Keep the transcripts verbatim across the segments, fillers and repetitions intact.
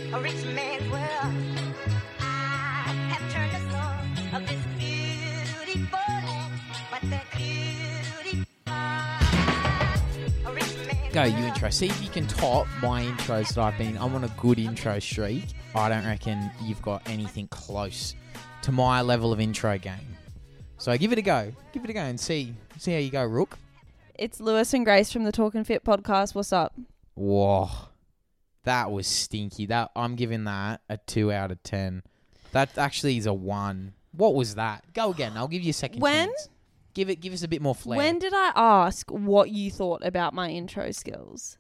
a rich man's world. I have turned the soul of this beautiful land, but that beauty, a rich man's Go, you world. intro. See if you can top my intros that I've been. I'm on a good intro streak. I don't reckon you've got anything close to my level of intro game. So give it a go. Give it a go and see see how you go, Rook. It's Lewis and Grace from the Talk and Fit podcast. What's up? Whoa. That was stinky. That I'm giving that a two out of ten. That actually is a one. What was that? Go again. I'll give you a second When? chance. Give it give us a bit more flair. When did I ask what you thought about my intro skills?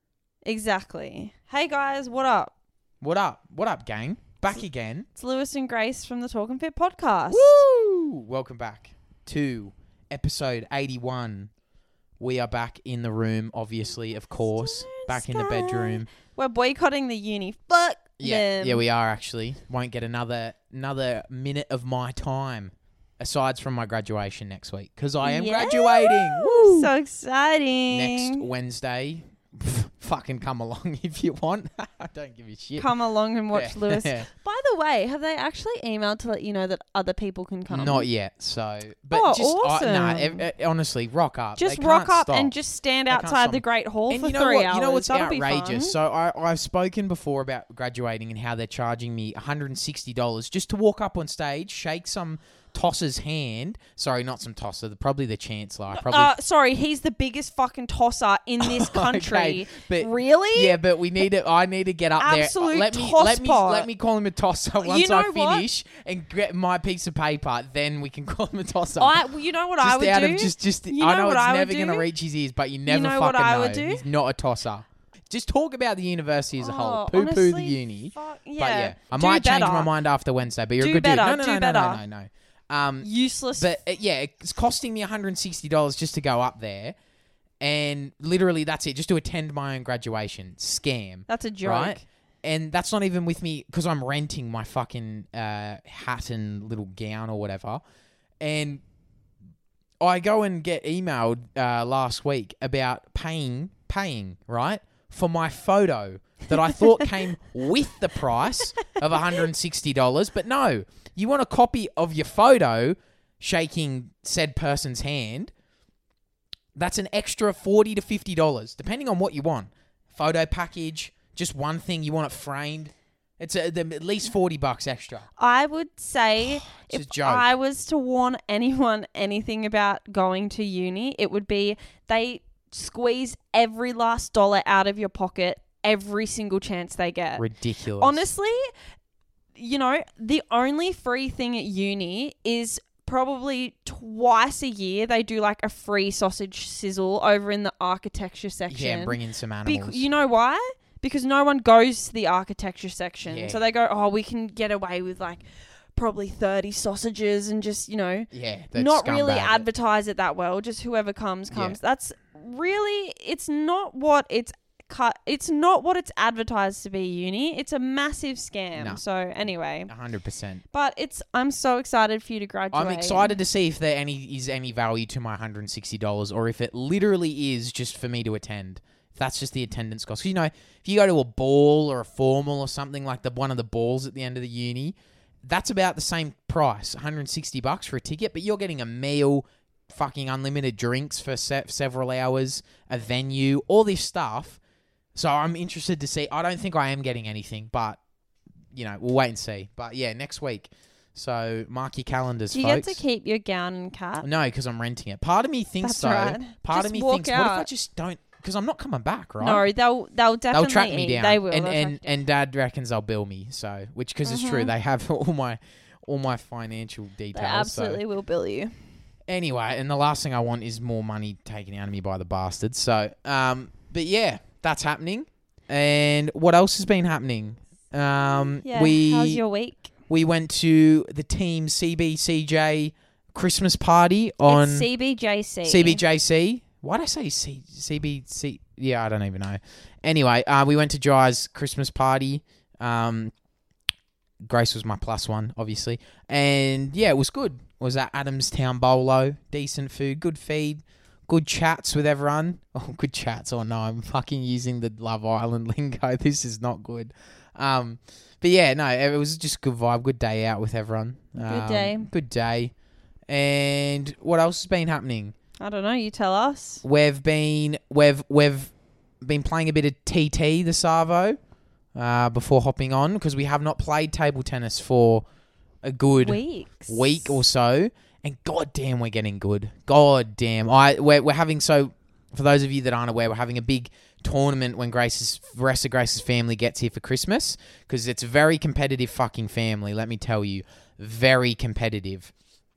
Exactly. Hey guys, what up? What up? What up, gang? Back again. It's Lewis and Grace from the Talk and Fit podcast. Woo! Welcome back to episode eighty-one. We are back in the room, obviously, of course. Back in the bedroom. We're boycotting the uni. Fuck Yeah, them. yeah, we are actually. Won't get another another minute of my time, aside from my graduation next week, because I am Yeah. graduating. Woo! So exciting. Next Wednesday. Fucking come along if you want. I don't give a shit. Come along and watch Yeah. Lewis. By the way, have they actually emailed to let you know that other people can come? Not yet, so. But Oh, just, awesome. uh, nah, ev- uh, honestly, rock up. Just They rock can't up stop. and just stand They can't outside stop the me. Great Hall And for you know three what? hours. You know what's That'll be outrageous? fun. So I, I've spoken before about graduating and how they're charging me one hundred sixty dollars just to walk up on stage, shake some tosser's hand. Sorry, not some tosser. the- Probably the chancellor. I probably. Uh, sorry, he's the biggest fucking tosser in this country. Okay, but really? Yeah, but we need to. I need to get up Absolute there. Let me toss let me pot. let me call him a tosser once know I what? finish and get my piece of paper. Then we can call him a tosser. I, well, you know what just I would out do? of just just. You I know know what it's I would never do? going to reach his ears, but you never know what fucking I know. would do? He's not a tosser. Just talk about the university as a whole. Oh, Poo poo the honestly, uni. fuck, But yeah, yeah, I Do might change better. my mind after Wednesday. But you're Do a good better, dude. No, no, do no, no, better. no, no, no. Um, Useless. but uh, yeah, it's costing me one hundred sixty dollars just to go up there, and literally that's it, just to attend my own graduation. Scam. That's a joke. Right? And that's not even with me because I'm renting my fucking uh, hat and little gown or whatever. And I go and get emailed uh, last week about paying, paying, right, for my photo that I thought came with the price of one hundred sixty dollars. But no, you want a copy of your photo shaking said person's hand. That's an extra forty to fifty dollars, depending on what you want. Photo package, just one thing, you want it framed. It's a, the, at least forty bucks extra. I would say It's a if joke. I was to warn anyone anything about going to uni, it would be they squeeze every last dollar out of your pocket every single chance they get. Ridiculous. Honestly, you know, the only free thing at uni is probably twice a year they do like a free sausage sizzle over in the architecture section. Yeah, bring in some Bec- animals. you know why? Because no one goes to the architecture section. Yeah. So they go, oh, we can get away with like probably thirty sausages and just, you know, yeah, that's not really scumbag. advertise it that well. Just whoever comes, comes. Yeah. That's really, it's not what it's cut. It's not what it's advertised to be, uni. It's a massive scam. No. So anyway, one hundred percent. but it's, I'm so excited for you to graduate. I'm excited to see if there any is any value to my one hundred sixty dollars or if it literally is just for me to attend. If that's just the attendance cost. 'Cause, you know, if you go to a ball or a formal or something like the one of the balls at the end of the uni, that's about the same price, one hundred sixty bucks for a ticket, but you're getting a meal, fucking unlimited drinks for se- several hours, a venue, all this stuff. So I'm interested to see. I don't think I am getting anything, but, you know, we'll wait and see. But, yeah, next week. So mark your calendars, Do you folks. get to keep your gown and cap? No, because I'm renting it. Part of me thinks That's so. right. Part Just of me walk thinks, what if I out. just don't? Because I'm not coming back, right? No, they'll they'll definitely They'll track me down. They will. And they'll and, track- and Dad reckons they'll bill me. So, which because it's true, Mhm. they have all my all my financial they details. absolutely So. will bill you. Anyway, and the last thing I want is more money taken out of me by the bastards. So, um, but yeah, that's happening. And what else has been happening? Um, Yeah. we How's your week? we went to the team C B C J Christmas party on It's C B J C. C B J C. Why did I say C- CBC? Yeah, I don't even know. Anyway, uh, we went to Jai's Christmas party. Um, Grace was my plus one, obviously. And yeah, it was good. It was at Adamstown Bolo. Decent food, good feed, good chats with everyone. Oh, good chats. Oh no, I'm fucking using the Love Island lingo. This is not good. um, but yeah, no, it was just a good vibe, good day out with everyone. Good Um, day. Good day. And what else has been happening? I don't know. You tell us. We've been we've we've been playing a bit of T T the Savo uh, before hopping on because we have not played table tennis for a good Weeks. week or so, and god damn, we're getting good. God damn, I we're we're having so. For those of you that aren't aware, we're having a big tournament when Grace's the rest of Grace's family gets here for Christmas because it's a very competitive fucking family. Let me tell you, very competitive.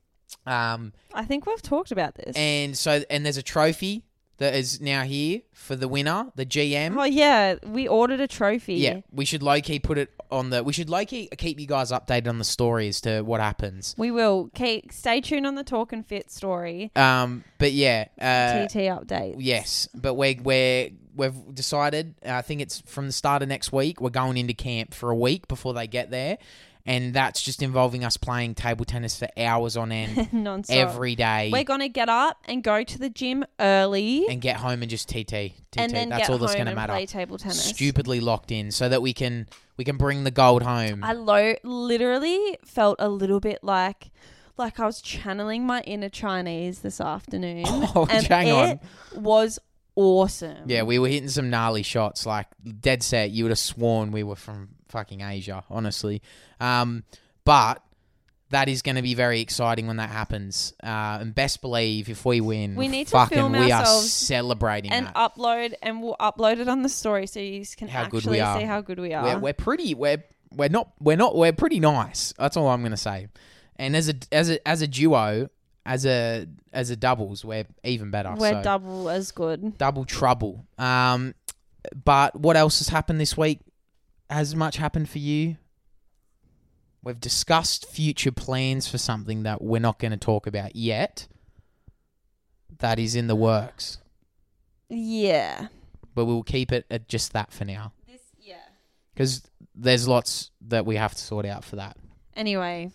Um, I think we've talked about this. and so and there's a trophy that is now here for the winner, the G M. Oh yeah, we ordered a trophy. Yeah, we should low key put it on the. We should low key keep you guys updated on the story as to what happens. We will. Keep, stay tuned on the Talk and Fit story. Um, but yeah, uh, T T updates. yes, but we're we're we've decided. uh, I think it's from the start of next week. We're going into camp for a week before they get there, and that's just involving us playing table tennis for hours on end Non-stop. every day, We're gonna get up and go to the gym early, and get home and just T T. T T. and then that's get all that's home going to and matter. play table tennis. Stupidly locked in, so that we can we can bring the gold home. I lo- literally felt a little bit like like I was channeling my inner Chinese this afternoon. Oh, and hang it on. was awesome. Yeah, we were hitting some gnarly shots, like dead set. You would have sworn we were from fucking Asia, honestly. Um, but that is going to be very exciting when that happens. Uh, and best believe if we win, We need to fucking film we are ourselves celebrating and that. upload, and we'll upload it on the story so you can How good actually we are. see how good we are. We're, we're pretty. We're we're not. We're not. We're pretty nice. That's all I'm going to say. And as a as a as a duo, as a as a doubles, we're even better. We're so. double as good. Double trouble. Um, but what else has happened this week? Has much happened for you? We've discussed future plans for something that we're not going to talk about yet. That is in the works, Yeah. but we'll keep it at just that for now This yeah. because there's lots that we have to sort out for that. Anyway,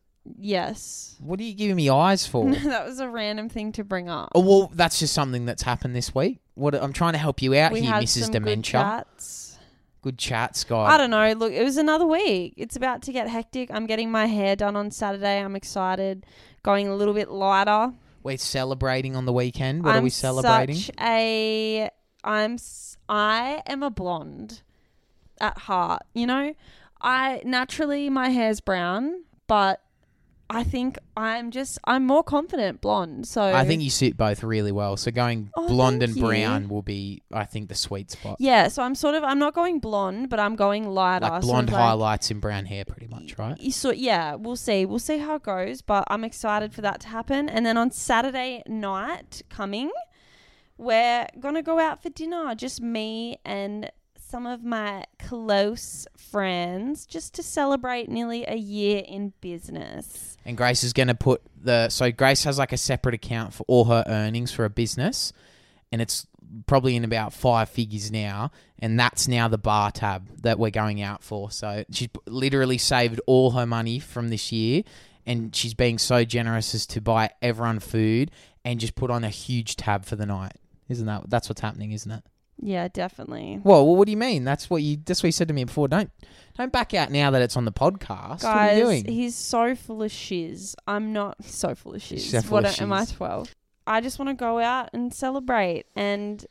yes. What are you giving me eyes for? That was a random thing to bring up. Oh, well, that's just something that's happened this week. What I'm trying to help you out we here, had Missus some Dementia. good chats. Good chat, Scott. I don't know. Look, it was another week. It's about to get hectic. I'm getting my hair done on Saturday. I'm excited. Going a little bit lighter. We're celebrating on the weekend. What I'm are we celebrating? Such a I'm s- I am a blonde at heart. You know, I naturally my hair's brown, but I think I'm just I'm more confident blonde. So I think you suit both really well. So going Oh, blonde thank and you. brown will be, I think, the sweet spot. yeah. So I'm sort of I'm not going blonde, but I'm going lighter. Like sort blonde of like- highlights in brown hair, pretty much, right? Y- So yeah, we'll see. We'll see how it goes, but I'm excited for that to happen. And then on Saturday night coming, we're gonna go out for dinner. Just me and some of my close friends, just to celebrate nearly a year in business. And Grace is going to put the... So Grace has like a separate account for all her earnings for a business. And it's probably in about five figures now. And that's now the bar tab that we're going out for. So she literally saved all her money from this year. And she's being so generous as to buy everyone food and just put on a huge tab for the night. Isn't that... That's what's happening, isn't it? Yeah, definitely. Well, well, what do you mean? That's what you. That's what you said to me before. Don't, don't back out now that it's on the podcast. what are you Guys, doing? he's so full of shiz. I'm not so full of shiz. He's so full what of am I, shiz. twelve? I just want to go out and celebrate and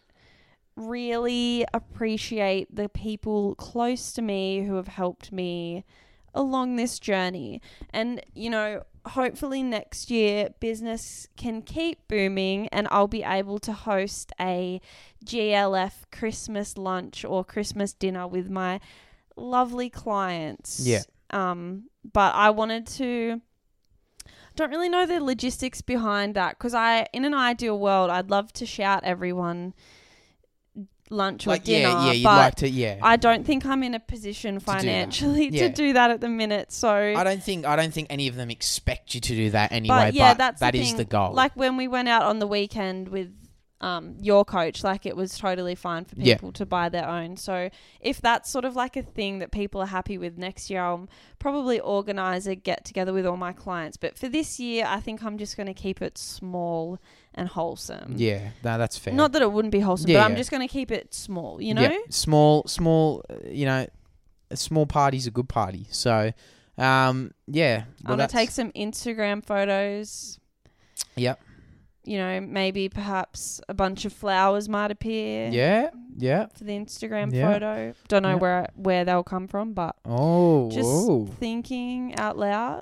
really appreciate the people close to me who have helped me along this journey. And, you know, hopefully next year business can keep booming and I'll be able to host a G L F Christmas lunch or Christmas dinner with my lovely clients. Yeah. Um, but I wanted to don't really know the logistics behind that because I, in an ideal world, I'd love to shout everyone lunch or like, dinner. yeah, yeah, you'd but like to, yeah. I don't think I'm in a position that. financially to Yeah. do that at the minute. So, I don't think. I don't think any of them expect you to do that anyway. but yeah, but that's that the is thing. the goal. Like when we went out on the weekend with um your coach, like it was totally fine for Yeah. people to buy their own. So if that's sort of like a thing that people are happy with next year, I'll probably organize a get together with all my clients. But for this year, I think I'm just going to keep it small and wholesome. yeah, no, that's fair. Not that it wouldn't be wholesome, Yeah, but I'm yeah. just going to keep it small, you know? Yeah, small, small. uh, You know, a small party's a good party. So, um, yeah. I'm going to take some Instagram photos. Yep. You know, maybe perhaps a bunch of flowers might appear. Yeah, yeah. For the Instagram Yeah. photo. Don't know Yeah. where where they'll come from, but Oh, just whoa. thinking out loud.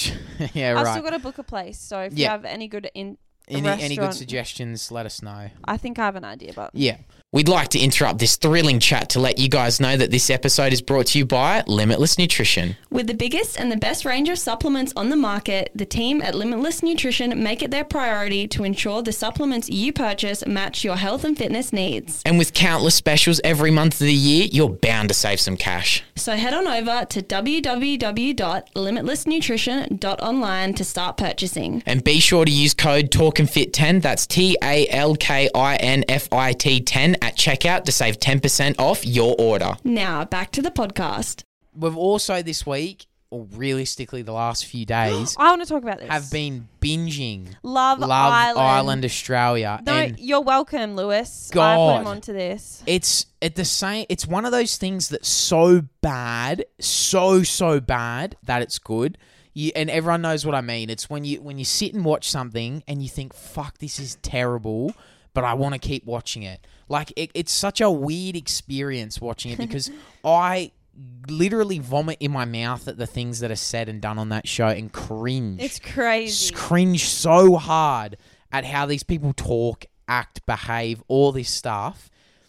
yeah, I've right. still got to book a place, so if you Yeah. have any good in Any any good restaurant- suggestions, let us know. I think I have an idea, but Yeah. We'd like to interrupt this thrilling chat to let you guys know that this episode is brought to you by Limitless Nutrition. With the biggest and the best range of supplements on the market, the team at Limitless Nutrition make it their priority to ensure the supplements you purchase match your health and fitness needs. And with countless specials every month of the year, you're bound to save some cash. So head on over to w w w dot limitless nutrition dot online to start purchasing. And be sure to use code Talk and Fit ten, that's T A L K I N F I T ten at checkout to save ten percent off your order. Now, back to the podcast. We've also this week, or realistically the last few days, I want to talk about this. have been binging Love, Love Island. Island Australia. No, and you're welcome, Lewis. I put God. him onto this. it's at the same it's one of those things that's so bad, so so bad that it's good. You, and everyone knows what I mean. It's when you when you sit and watch something and you think, fuck, this is terrible, but I want to keep watching it. Like, it, it's such a weird experience watching it because I literally vomit in my mouth at the things that are said and done on that show and cringe. It's crazy. Cringe so hard at how these people talk, act, behave, all this stuff.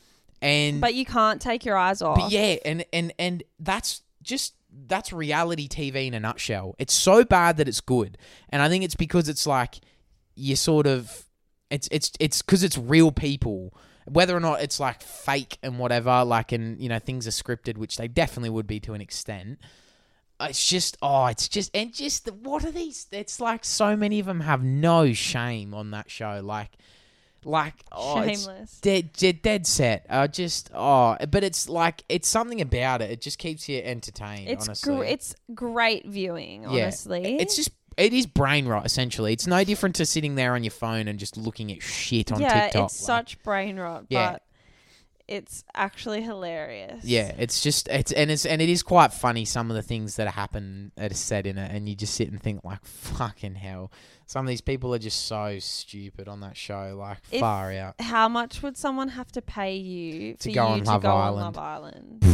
And But you can't take your eyes off. but yeah, and, and, and that's just that's reality T V in a nutshell. It's so bad that it's good. And I think it's because it's like you sort of it's it's it's because it's real people. Whether or not it's like fake and whatever, like, and you know, things are scripted, which they definitely would be to an extent. It's just, oh, it's just, and just, what are these? It's like so many of them have no shame on that show. Like, like, oh, it's Shameless. dead, dead, dead set. Uh, just, oh, but it's like, it's something about it. It just keeps you entertained, It's honestly. gr- it's great viewing, Yeah. honestly. It's just, it is brain rot, essentially. It's no different to sitting there on your phone and just looking at shit on yeah, TikTok. it's like. such brain rot, Yeah. but it's actually hilarious. Yeah, it's just it's and it's and it is quite funny some of the things that happen that are said in it, and you just sit and think like, fucking hell, some of these people are just so stupid on that show, like If- far out. How much would someone have to pay you To for go you on to Love go Island. on Love Island?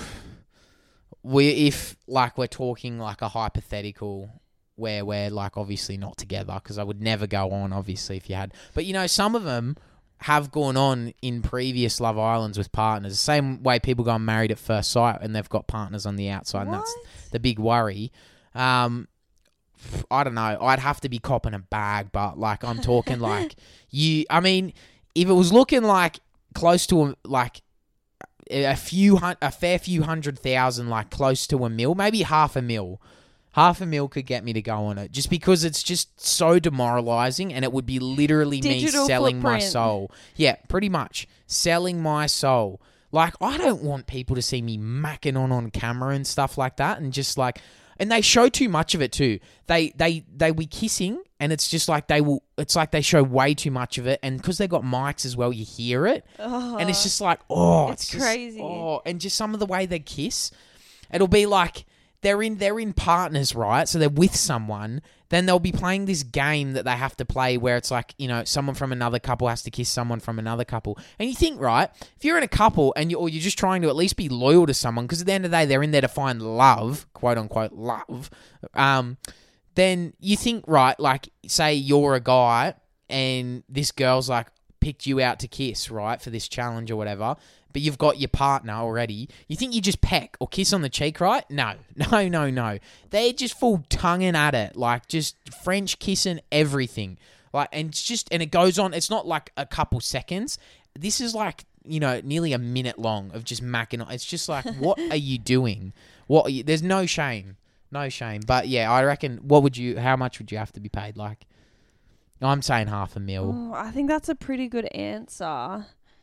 We if like we're talking like a hypothetical where we're like obviously not together, because I would never go on obviously if you had, but you know some of them have gone on in previous Love Islands with partners. The same way people go on Married at First Sight and they've got partners on the outside, and that's What? the big worry. Um, I don't know. I'd have to be copping a bag, but like I'm talking like you. I mean, if it was looking like close to a, like a few hun- a fair few hundred thousand, like close to a mil, maybe half a mil. Half a mil could get me to go on it, just because it's just so demoralizing, and it would be literally Digital me selling my footprint. soul. Yeah, pretty much selling my soul. Like, I don't want people to see me macking on on camera and stuff like that, and just like, and they show too much of it too. They they they be kissing, and it's just like they will. It's like they show way too much of it, and because they got mics as well, you hear it, and it's just like, oh, It's it's, just- crazy. oh, and just some of the way they kiss, it'll be like. They're in they're in partners, right? So they're with someone. Then they'll be playing this game that they have to play where it's like, you know, someone from another couple has to kiss someone from another couple. And you think, right, if you're in a couple and you or you're just trying to at least be loyal to someone, because at the end of the day they're in there to find love, quote unquote love, um, then you think, right, like say you're a guy and this girl's like picked you out to kiss, right, for this challenge or whatever, but you've got your partner already, you think you just peck or kiss on the cheek, right? No, no, no, no. They're just full tonguing at it, like just French kissing everything. Like, and it's just, and it goes on, it's not like a couple seconds. This is like, you know, nearly a minute long of just macking on. It's just like, what are you doing? What are you, there's no shame. No shame. But yeah, I reckon, what would you, how much would you have to be paid? Like, I'm saying half a mil. Oh, I think that's a pretty good answer.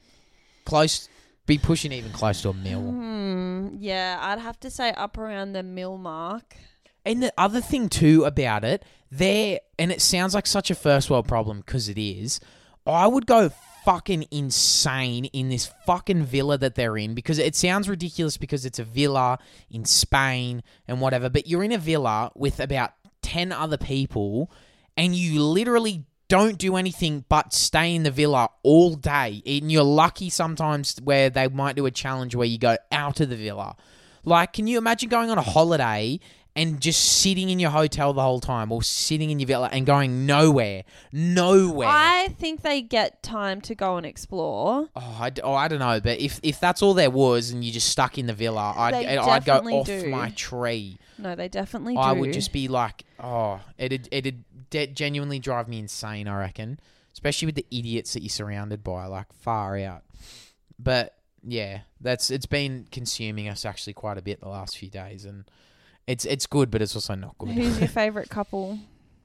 Close, be pushing even close to a mil. Hmm. Yeah, I'd have to say up around the mil mark. And the other thing too about it, there, and it sounds like such a first world problem because it is, I would go fucking insane in this fucking villa that they're in, because it sounds ridiculous because it's a villa in Spain and whatever, but you're in a villa with about ten other people and you literally don't do anything but stay in the villa all day. And you're lucky sometimes where they might do a challenge where you go out of the villa. Like, can you imagine going on a holiday and just sitting in your hotel the whole time, or sitting in your villa and going nowhere, nowhere? I think they get time to go and explore. Oh, I, d- oh, I don't know, but if, if that's all there was and you just stuck in the villa, I'd They I'd go definitely off do. my tree. No, they definitely do. I would just be like, oh, it'd it'd de- genuinely drive me insane, I reckon, especially with the idiots that you're surrounded by, like far out. But yeah, that's it's been consuming us actually quite a bit the last few days, and it's it's good, but it's also not good. Who's your favourite couple?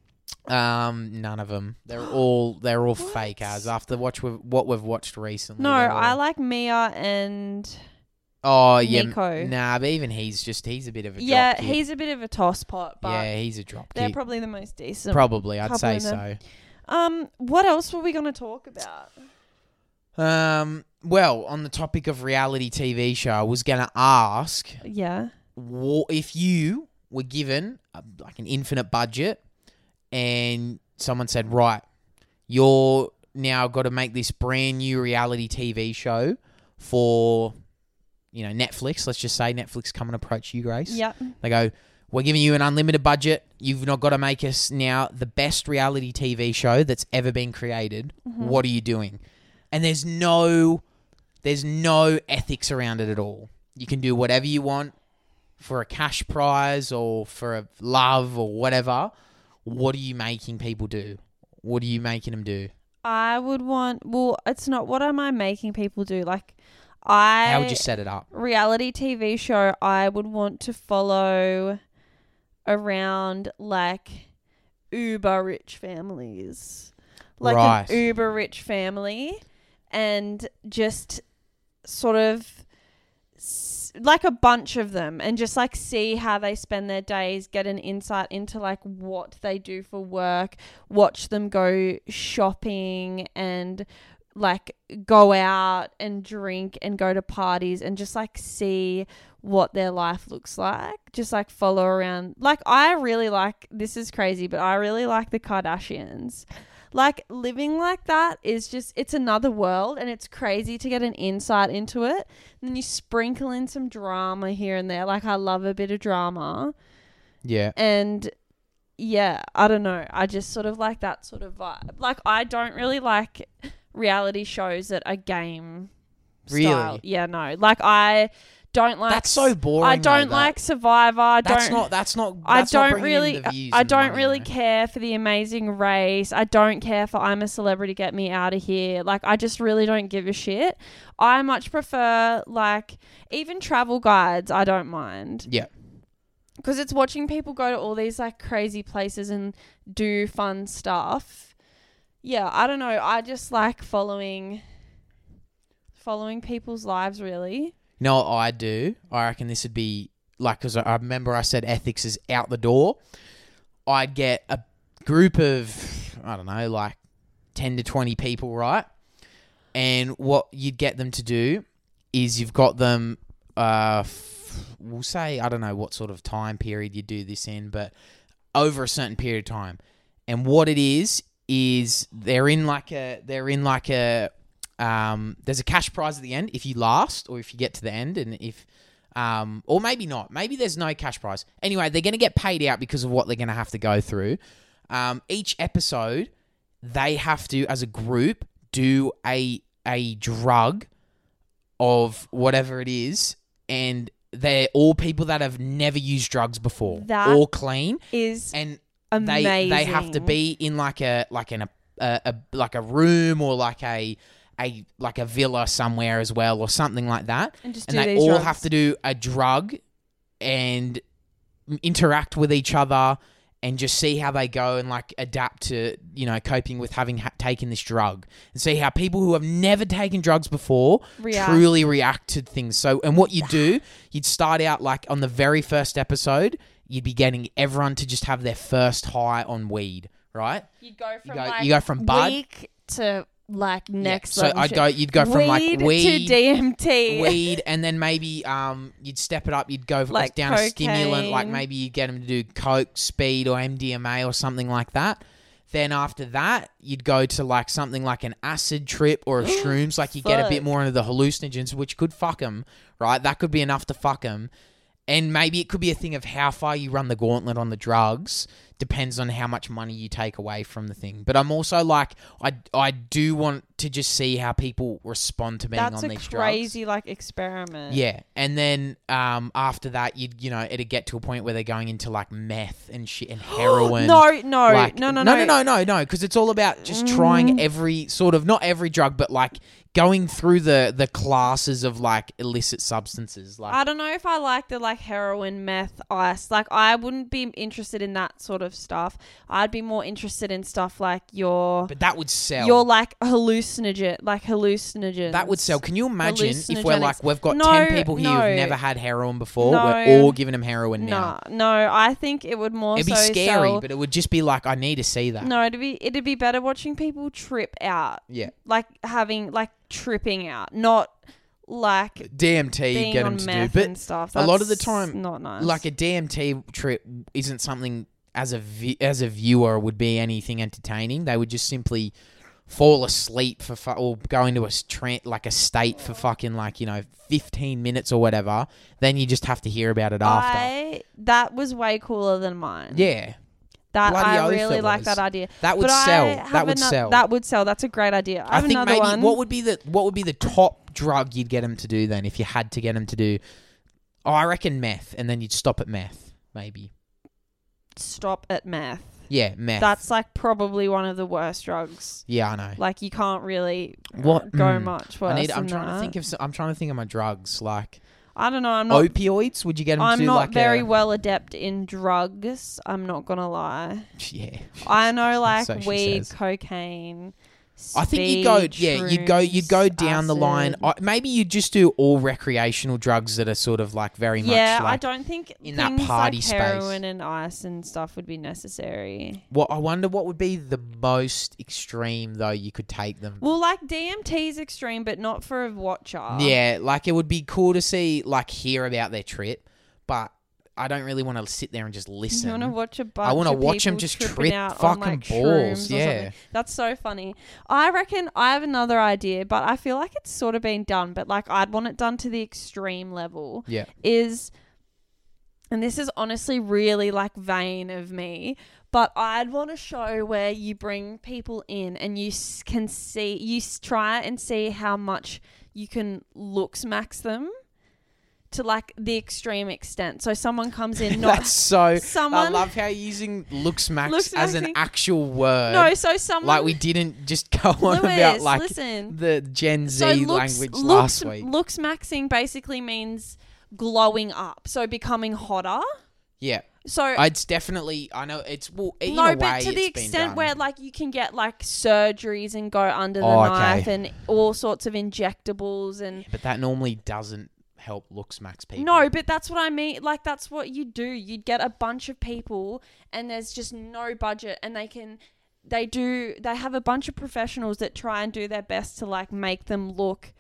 Um, none of them. They're all they're all fake as after watch we've, what we've watched recently. No, they're all- I like Mia and Oh yeah, Nico. nah, but even he's just he's a bit of a yeah, drop kick. he's a bit of a toss pot, but yeah, he's a drop they're kick. probably the most decent. Probably, I'd couple say in so. them. Um, what else were we going to talk about? Um, well, on the topic of reality T V show, I was gonna ask Yeah. wha- if you were given a, like an infinite budget, and someone said, "Right, you're now got to make this brand new reality T V show for, you know, Netflix." Let's just say Netflix come and approach you, Grace. Yep. They go, "We're giving you an unlimited budget. You've not got to make us now the best reality T V show that's ever been created. Mm-hmm. What are you doing?" And there's no, there's no ethics around it at all. You can do whatever you want for a cash prize or for a love or whatever. What are you making people do? What are you making them do? I would want. Well, it's not. What am I making people do? Like, I How would you set it up? reality T V show. I would want to follow around like uber rich families, like Right. an uber rich family, and just sort of s- like a bunch of them, and just like see how they spend their days, get an insight into like what they do for work, watch them go shopping and like go out and drink and go to parties, and just like see what their life looks like. Just like follow around. Like, I really like, this is crazy, but I really like the Kardashians. Like, living like that is just, it's another world, and it's crazy to get an insight into it. And then you sprinkle in some drama here and there. Like, I love a bit of drama. Yeah. And yeah, I don't know. I just sort of like that sort of vibe. Like, I don't really like reality shows that are game Really? style. Yeah, no. Like, I don't like. That's so boring. I don't though, like that, Survivor. I That's don't. not. That's not. I That's not don't bringing in really. the views I and don't money, really though. care for the Amazing Race. I don't care for I'm a Celebrity, Get Me Out of Here. Like, I just really don't give a shit. I much prefer like even travel guides. I don't mind. Yeah. Because it's watching people go to all these like crazy places and do fun stuff. Yeah, I don't know. I just like following following people's lives, really. You know what I do? I reckon this would be like, because I I remember I said ethics is out the door. I'd get a group of, I don't know, like ten to twenty people, right? And what you'd get them to do is you've got them, uh, f- we'll say, I don't know what sort of time period you do this in, but over a certain period of time. And what it is, is they're in like a, they're in like a, um, there's a cash prize at the end if you last or if you get to the end, and if, um, or maybe not. Maybe there's no cash prize. Anyway, they're going to get paid out because of what they're going to have to go through. Um, each episode, they have to, as a group, do a a drug of whatever it is, and they're all people that have never used drugs before, That all clean, Is and amazing. they they have to be in like a like an a, a, a like a room or like a a like a villa somewhere as well or something like that, and just and do they these all drugs. have to do a drug and interact with each other and just see how they go and like adapt to, you know, coping with having ha- taken this drug, and see how people who have never taken drugs before React. truly react to things. So, and what you do, you'd start out like on the very first episode, you'd be getting everyone to just have their first high on weed, right? You go from go- like you go from bud- weak to like next So level I'd shit. go. You'd go from like Weed weed to D M T. weed, and then maybe um you'd step it up. You'd go Like down a stimulant, like cocaine. maybe you'd get them to do coke, speed, or M D M A or something like that. Then after that, you'd go to like something like an acid trip or a shrooms. Like you get a bit Fuck. more into the hallucinogens, which could fuck them, right? That could be enough to fuck them. And maybe it could be a thing of how far you run the gauntlet on the drugs. Depends on how much money you take away from the thing. But I'm also like, I, I do want to just see how people respond to being That's on a these crazy drugs. like experiment. Yeah. And then um, after that, you'd, you know, it'd get to a point where they're going into like meth and shit and heroin. No, no, Like- no, no, no, no, no, no, no, no, because it's all about just trying Mm. every sort of, not every drug, but like going through the the classes of like illicit substances. Like, I don't know if I like the like heroin, meth, ice. Like I wouldn't be interested in that sort of stuff. I'd be more interested in stuff like your but that would sell. your like hallucinogen, like hallucinogens. That would sell. Can you imagine if we're Hallucinogenics. like, we've got No, ten people here no. who've never had heroin before, No. we're all giving them heroin now. No, no. I think it would more It'd be so scary, sell- but it would just be like, I need to see that. no, it'd be it'd be better watching people trip out, Yeah. like having like tripping out, not like D M T, being get on them to do. meth But and stuff. a lot of the That's time, not nice. like a D M T trip isn't something as a vi- as a viewer would be anything entertaining. They would just simply fall asleep for fu- or go into a tra- like a state for fucking like, you know, fifteen minutes or whatever. Then you just have to hear about it after. I that was way cooler than mine. Yeah, That bloody I oath really it like was. that idea. that would But I sell. have That would ano- sell. That would sell. That's a great idea. I I have think another maybe one. what would be the what would be the top drug you'd get them to do then if you had to get them to do? Oh, I reckon meth, and then you'd stop at meth, maybe. Stop at meth. Yeah, meth. That's like probably one of the worst drugs. yeah, I know. Like you can't really What- go mm. much worse I need. than I'm trying that. to think of. s- I'm trying to think of my drugs. Like I don't know. I'm not. opioids. Would you get them I'm to do not like very a, well adept in drugs. I'm not gonna lie. Yeah. I know like So she weed, says. cocaine. I think you'd go. speed, Yeah, you'd go. You'd go shrooms, down the line. acid. I, maybe you just do all recreational drugs that are sort of like very Yeah, much I like. don't think in that things party like space. heroin and ice and stuff would be necessary. What I wonder what would be the most extreme though you could take them. Well, like D M T is extreme, but not for a watcher. Yeah, like it would be cool to see, like, hear about their trip, but I don't really want to sit there and just listen. You want to watch a bunch I want to of watch them people just tripping trip out fucking on, like, balls. shrooms or something. Yeah, That's so funny. I reckon I have another idea, but I feel like it's sort of been done, but like I'd want it done to the extreme level. yeah, Is, and this is honestly really like vain of me, but I'd want a show where you bring people in and you s- can see, you s- try and see how much you can looks max them to like the extreme extent. So someone comes in, not that's so. I someone. love how you're using looks max Looks as an maxing. actual word. no, so someone. like we didn't just go on Lewis, about like listen. the Gen Z So looks, language looks, last week. looks maxing basically means glowing up, so becoming hotter. Yeah, So it's definitely. I know it's well. In no, a but way, to the it's been extent done. where like you can get like surgeries and go under the Oh, okay. knife and all sorts of injectables and But that normally doesn't help looks max people. no, but that's what I mean. Like that's what you do. You'd get a bunch of people and there's just no budget and they can they do they have a bunch of professionals that try and do their best to like make them look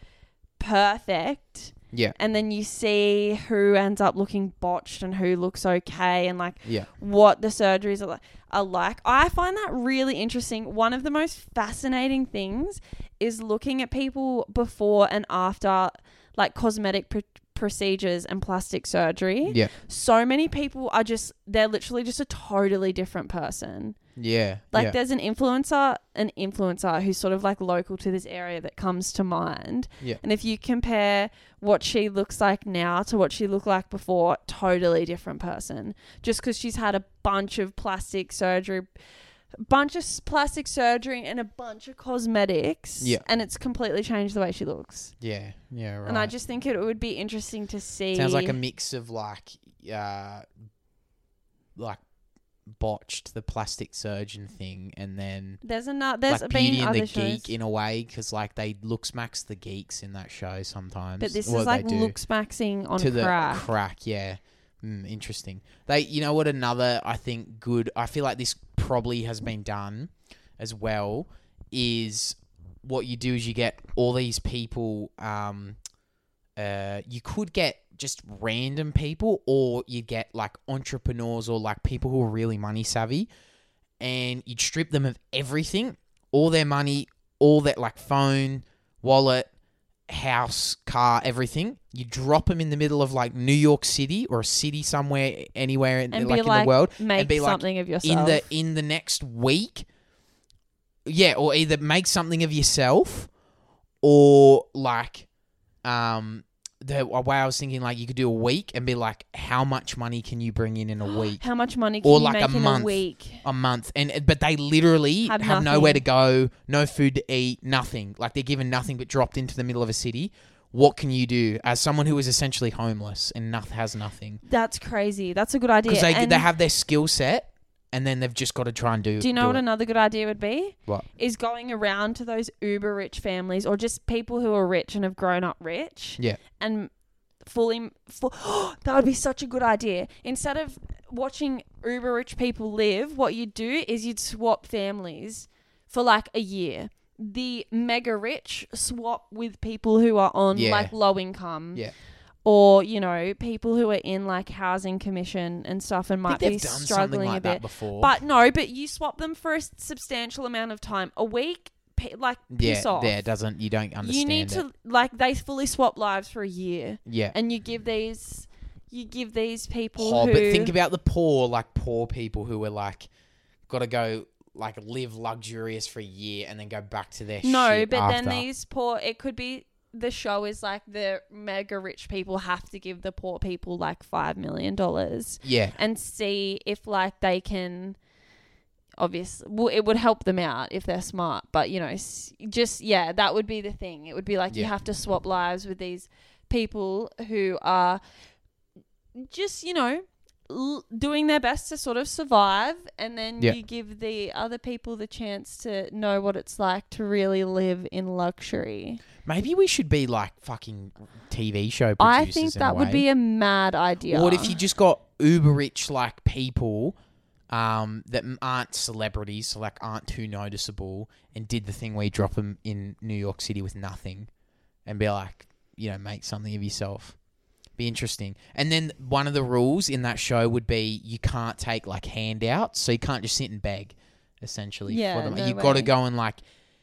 perfect. Yeah, And then you see who ends up looking botched and who looks okay and like yeah. what the surgeries are like, are like. I find that really interesting. One of the most fascinating things is looking at people before and after like cosmetic pr- procedures and plastic surgery. Yeah. So many people are just, they're literally just a totally different person. Yeah. Like yeah. there's an influencer, an influencer who's sort of like local to this area that comes to mind. Yeah. And if you compare what she looks like now to what she looked like before, totally different person. Just because she's had a bunch of plastic surgery, bunch of s- plastic surgery and a bunch of cosmetics. Yeah. And it's completely changed the way she looks. Yeah. Yeah. Right. And I just think it would be interesting to see. sounds like a mix of like, uh, like botched the plastic surgeon thing, and then There's another. There's like been Beauty and other the shows. Geek in a way, because like they looks max the geeks in that show sometimes. But this Well, is like they do. looks maxing on to crack. the crack. Yeah, mm, interesting. They, you know what? Another I think good. I feel like this probably has been done as well. Is what you do is you get all these people. Um, uh, you could get just random people, or you get like entrepreneurs or like people who are really money savvy, and you'd strip them of everything, all their money, all that like phone, wallet, house, car, everything. You drop them in the middle of like New York City or a city somewhere, anywhere in, And like be in like, the world, make and be like, something of yourself. in the in the next week. Yeah, or either make something of yourself, or like, um, the way I was thinking, like you could do a week and be like, how much money can you bring in in a week? How much money can Or you like make a in month. a week? A month, and but they literally Have have, nowhere to nothing. go, no food to eat, nothing. Like they're given nothing but dropped into the middle of a city. What can you do as someone who is essentially homeless and noth- has nothing? That's crazy. That's a good idea. Because they And they have their skill set, and then they've just got to try and do. do you know do what it. another good idea would be? What? Is going around to those uber rich families, or just people who are rich and have grown up rich. Yeah. And fully, full, that would be such a good idea. Instead of watching uber rich people live, what you'd do is you'd swap families for like a year. The mega rich swap with people who are on Yeah. like low income. Yeah. Or, you know, people who are in like housing commission and stuff and I might think be they've done something struggling like a that bit. before. But no, but you swap them for a s- substantial amount of time. A week, p- like, piss yeah, off. yeah, it doesn't. You don't understand. You need it. to, like, they fully swap lives for a year. Yeah. And you give these, you give these people Oh, who... but think about the poor, like poor people who are like, got to go like live luxurious for a year and then go back to their No, shit but after. then these poor, it could be, the show is like the mega rich people have to give the poor people like five million dollars. Yeah. And see if like they can, obviously, well, it would help them out if they're smart, but you know, s- just, yeah, that would be the thing. It would be like you Yeah. have to swap lives with these people who are just, you know, l- doing their best to sort of survive, and then Yeah. you give the other people the chance to know what it's like to really live in luxury. Maybe we should be like fucking T V show I producers. think in that a would way. be a mad idea. What if you just got uber rich like people um, that m- aren't celebrities, so like aren't too noticeable, and did the thing where you drop them in New York City with nothing, and be like, you know, make something of yourself. Be interesting. And then one of the rules in that show would be you can't take like handouts, so you can't just sit and beg. Essentially, Yeah, for them. no You've got to way. go and like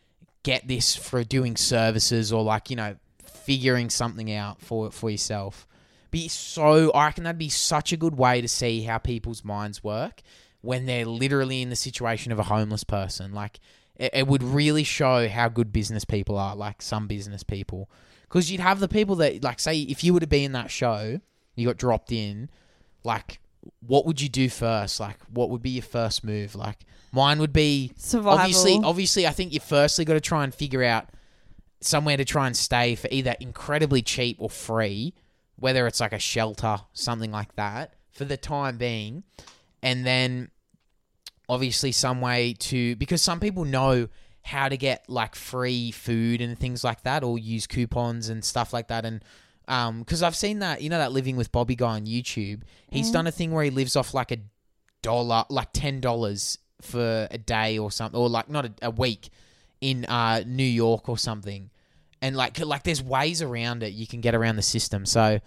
get this for doing services or like, you know, figuring something out for for yourself. Be so I reckon that'd be such a good way to see how people's minds work when they're literally in the situation of a homeless person. Like it, it would really show how good business people are, like some business people. Because you'd have the people that, like, say, if you were to be in that show, you got dropped in, like, what would you do first? Like, what would be your first move? Like, mine would be Survival. obviously. Obviously, I think you firstly got to try and figure out somewhere to try and stay for either incredibly cheap or free, whether it's like a shelter, something like that, for the time being, and then obviously some way to, because some people know how to get like free food and things like that, or use coupons and stuff like that. And um, because I've seen that, you know, that Living with Bobby guy on YouTube, he's done a thing where he lives off like a dollar, like ten dollars for a day or something, or like not a, a week in uh New York or something. And like like there's ways around it. You can get around the system. So,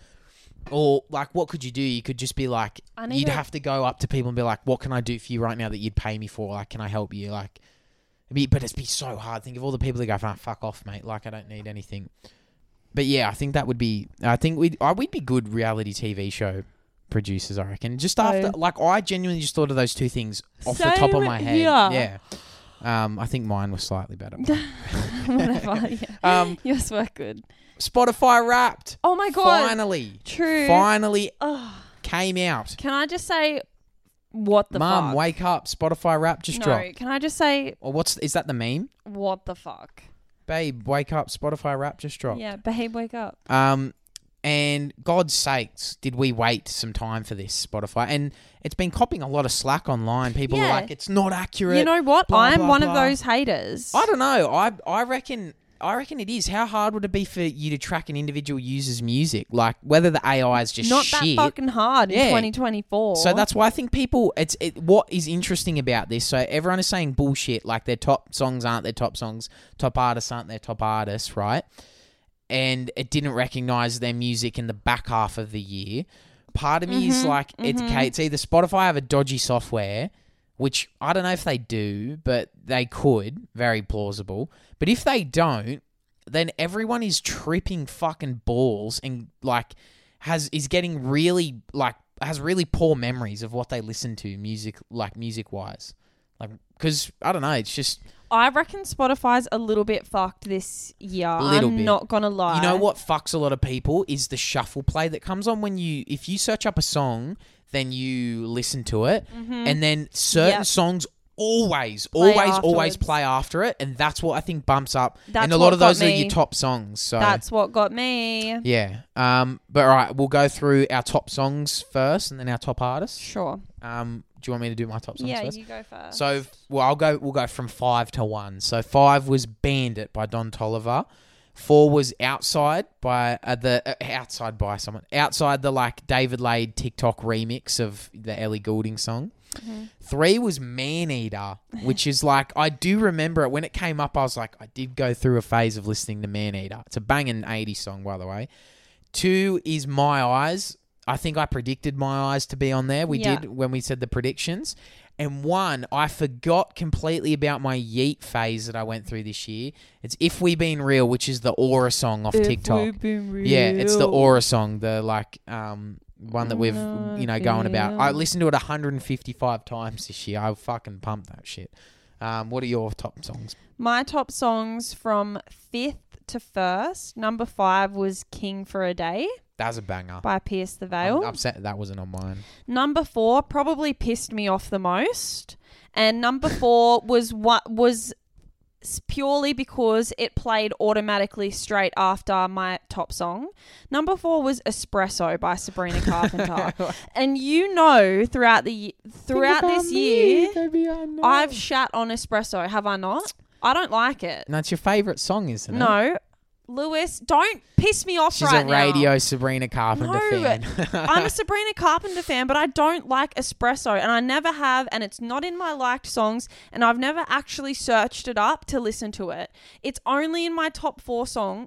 or like, what could you do? You could just be like, I need you'd to- have to go up to people and be like, what can I do for you right now that you'd pay me for? Like, can I help you? Like, it'd be, but it'd be so hard. Think of all the people that go, ah, fuck off, mate. Like, I don't need anything. But yeah, I think that would be, I think we'd, uh, we'd be good reality T V show producers, I reckon. Just after, Oh. like, I genuinely just thought of those two things off the top of Same my head. here. Yeah. Um, I think mine was slightly better. Whatever. Yeah. Um, Yours were good. Spotify Wrapped. Oh my god. Finally. True. Finally Ugh. came out. Can I just say what the Mum, fuck? wake up. Spotify Wrapped just no, dropped. can I just say Or what's, is that the meme? what the fuck? Babe, wake up. Spotify Wrapped just dropped. Yeah, babe, wake up. Um, and God's sakes, did we wait some time for this, Spotify? And it's been copping a lot of slack online. People are Yeah. like, it's not accurate. You know what? blah, I'm blah, one of blah. those haters. I don't know. I I reckon I reckon it is. How hard would it be for you to track an individual user's music? Like whether the A I is just Not shit. that fucking hard Yeah. in twenty twenty-four. So that's why I think people. It's it, what is interesting about this. So everyone is saying bullshit. Like their top songs aren't their top songs. Top artists aren't their top artists, right? And it didn't recognize their music in the back half of the year. Part of me Mm-hmm, is like, it's okay. It's either Spotify have a dodgy software, which I don't know if they do, but they could. Very plausible. But if they don't, then everyone is tripping fucking balls and like has is getting really like has really poor memories of what they listen to music like music wise. Like because I don't know, it's just I reckon Spotify's a little bit fucked this year. Little I'm bit. not gonna lie. you know what fucks a lot of people is the shuffle play that comes on when you if you search up a song, then you listen to it, and then certain Yep. songs always, Play always, always afterwards. play after it, and that's what I think bumps up. That's and a what lot of got those are me. your top songs. So That's what got me. yeah. Um. But all right, we'll go through our top songs first, and then our top artists. Sure. Um. Do you want me to do my top songs Yeah, first? you go first. So, well, I'll go. We'll go from five to one. So five was "Bandit" by Don Toliver. Four was "Outside" by uh, the uh, outside by someone outside the like David Lade TikTok remix of the Ellie Goulding song. Mm-hmm. Three was "Man Eater," which is like I do remember it when it came up. I was like, I did go through a phase of listening to "Man Eater." It's a banging eighties song, by the way. Two is "My Eyes." I think I predicted "My Eyes" to be on there. We Yeah. did when we said the predictions. And one, I forgot completely about my Yeet phase that I went through this year. It's "If We Been Real," which is the Aura song off If TikTok. we've been real. Yeah, it's the Aura song, the like um one that we've you know going about. I listened to it one hundred fifty-five times this year. I fucking pumped that shit. Um, what are your top songs? My top songs from fifth to first. Number five was "King for a Day" That was a banger. by Pierce the I'm Veil. upset that wasn't on mine. Number four probably pissed me off the most, and number four was what was s- purely because it played automatically straight after my top song. Number four was "Espresso" by Sabrina Carpenter, and you know throughout the ye- throughout this year, I've shat on "Espresso." Have I not? I don't like it. No, it's your favourite song, isn't it? No, Lewis, don't piss me off She's right a now. radio Sabrina Carpenter No, fan. I'm a Sabrina Carpenter fan, but I don't like Espresso, and I never have, and it's not in my liked songs, and I've never actually searched it up to listen to it. It's only in my top four songs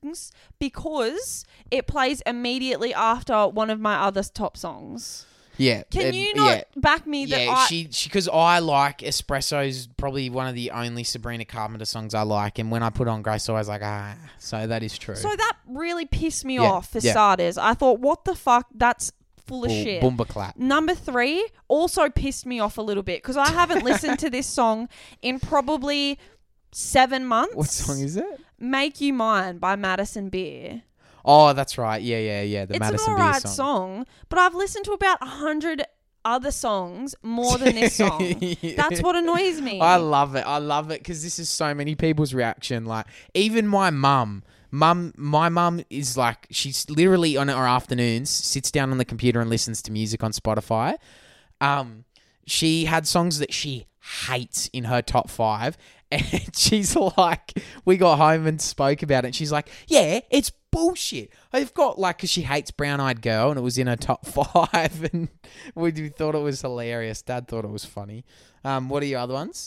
because it plays immediately after one of my other top songs. Yeah. Can um, you not yeah. back me that Yeah, I... she she because I like Espresso's probably one of the only Sabrina Carpenter songs I like, and when I put on Grace, I was like, ah, so that is true. So that really pissed me Yeah, off for yeah. starters. I thought, what the fuck? That's full of Bull- shit. Boomba clap. Number three also pissed me off a little bit because I haven't listened to this song in probably seven months. What song is it? Make You Mine by Madison Beer. Oh, that's right. Yeah, yeah, yeah. The It's Madison an Beer alright song. song, but I've listened to about a hundred other songs more than this song. That's what annoys me. I love it. I love it because this is so many people's reaction. Like even my mum, mum, my mum is like she's literally on her afternoons sits down on the computer and listens to music on Spotify. Um, she had songs that she hates in her top five, and she's like, we got home and spoke about it. And she's like, yeah, it's bullshit. I've got like, because she hates Brown Eyed Girl, and it was in her top five, and we thought it was hilarious. Dad thought it was funny. Um, what are your other ones?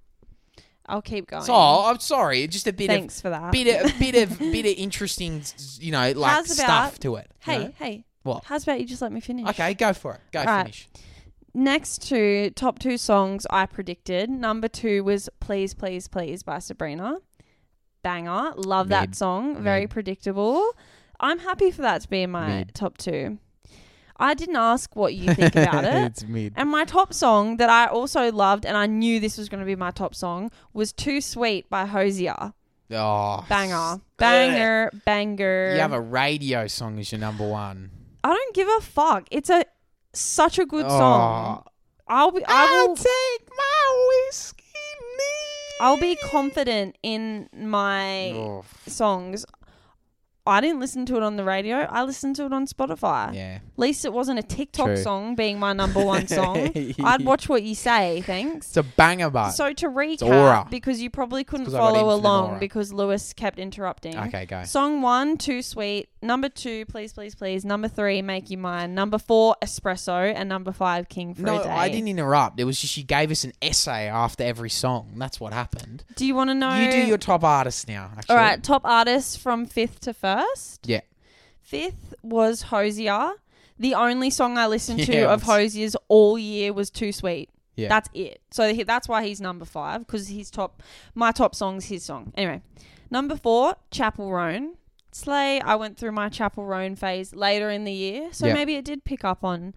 I'll keep going. So I'm sorry, just a bit Thanks of for that. bit of bit of bit of interesting, you know, like How's stuff about- to it. you Hey, know? hey. What? How's about you just let me finish? Okay, go for it. Go Right. finish. Next to top two songs I predicted. Number two was Please, Please, Please by Sabrina. Banger. Love that Mid. song. Very Mid. predictable. I'm happy for that to be in my Mid. top two. I didn't ask what you think about it. It's mid. And my top song that I also loved, and I knew this was going to be my top song, was Too Sweet by Hosier. Oh, Banger. Banger. Banger. You have a radio song as your number one. I don't give a fuck. It's a such a good Oh. song. I'll be. I I'll will. take my whiskey. I'll be confident in my Oh. songs. I didn't listen to it on the radio. I listened to it on Spotify. Yeah. At least it wasn't a TikTok True. song being my number one song. I'd watch what you say, thanks. It's a banger, but. So to aura. recap, because you probably couldn't 'cause I got follow infinite along aura. because Lewis kept interrupting. Okay, go. Song one, Too Sweet. Number two, Please, Please, Please. Number three, Make You Mine. Number four, Espresso. And number five, King for No, a Day. I didn't interrupt. It was just you gave us an essay after every song. That's what happened. Do you want to know? You do your top artists now, actually. All right, top artists from fifth to first. Yeah. Fifth was Hosier. The only song I listened to Yeah, of it was- Hosier's all year was Too Sweet. Yeah. That's it. So he, that's why he's number five, because his top, my top song's his song. Anyway, number four, Chapel Roan. Slay. I went through my Chapel Roan phase later in the year, so Yep. maybe it did pick up on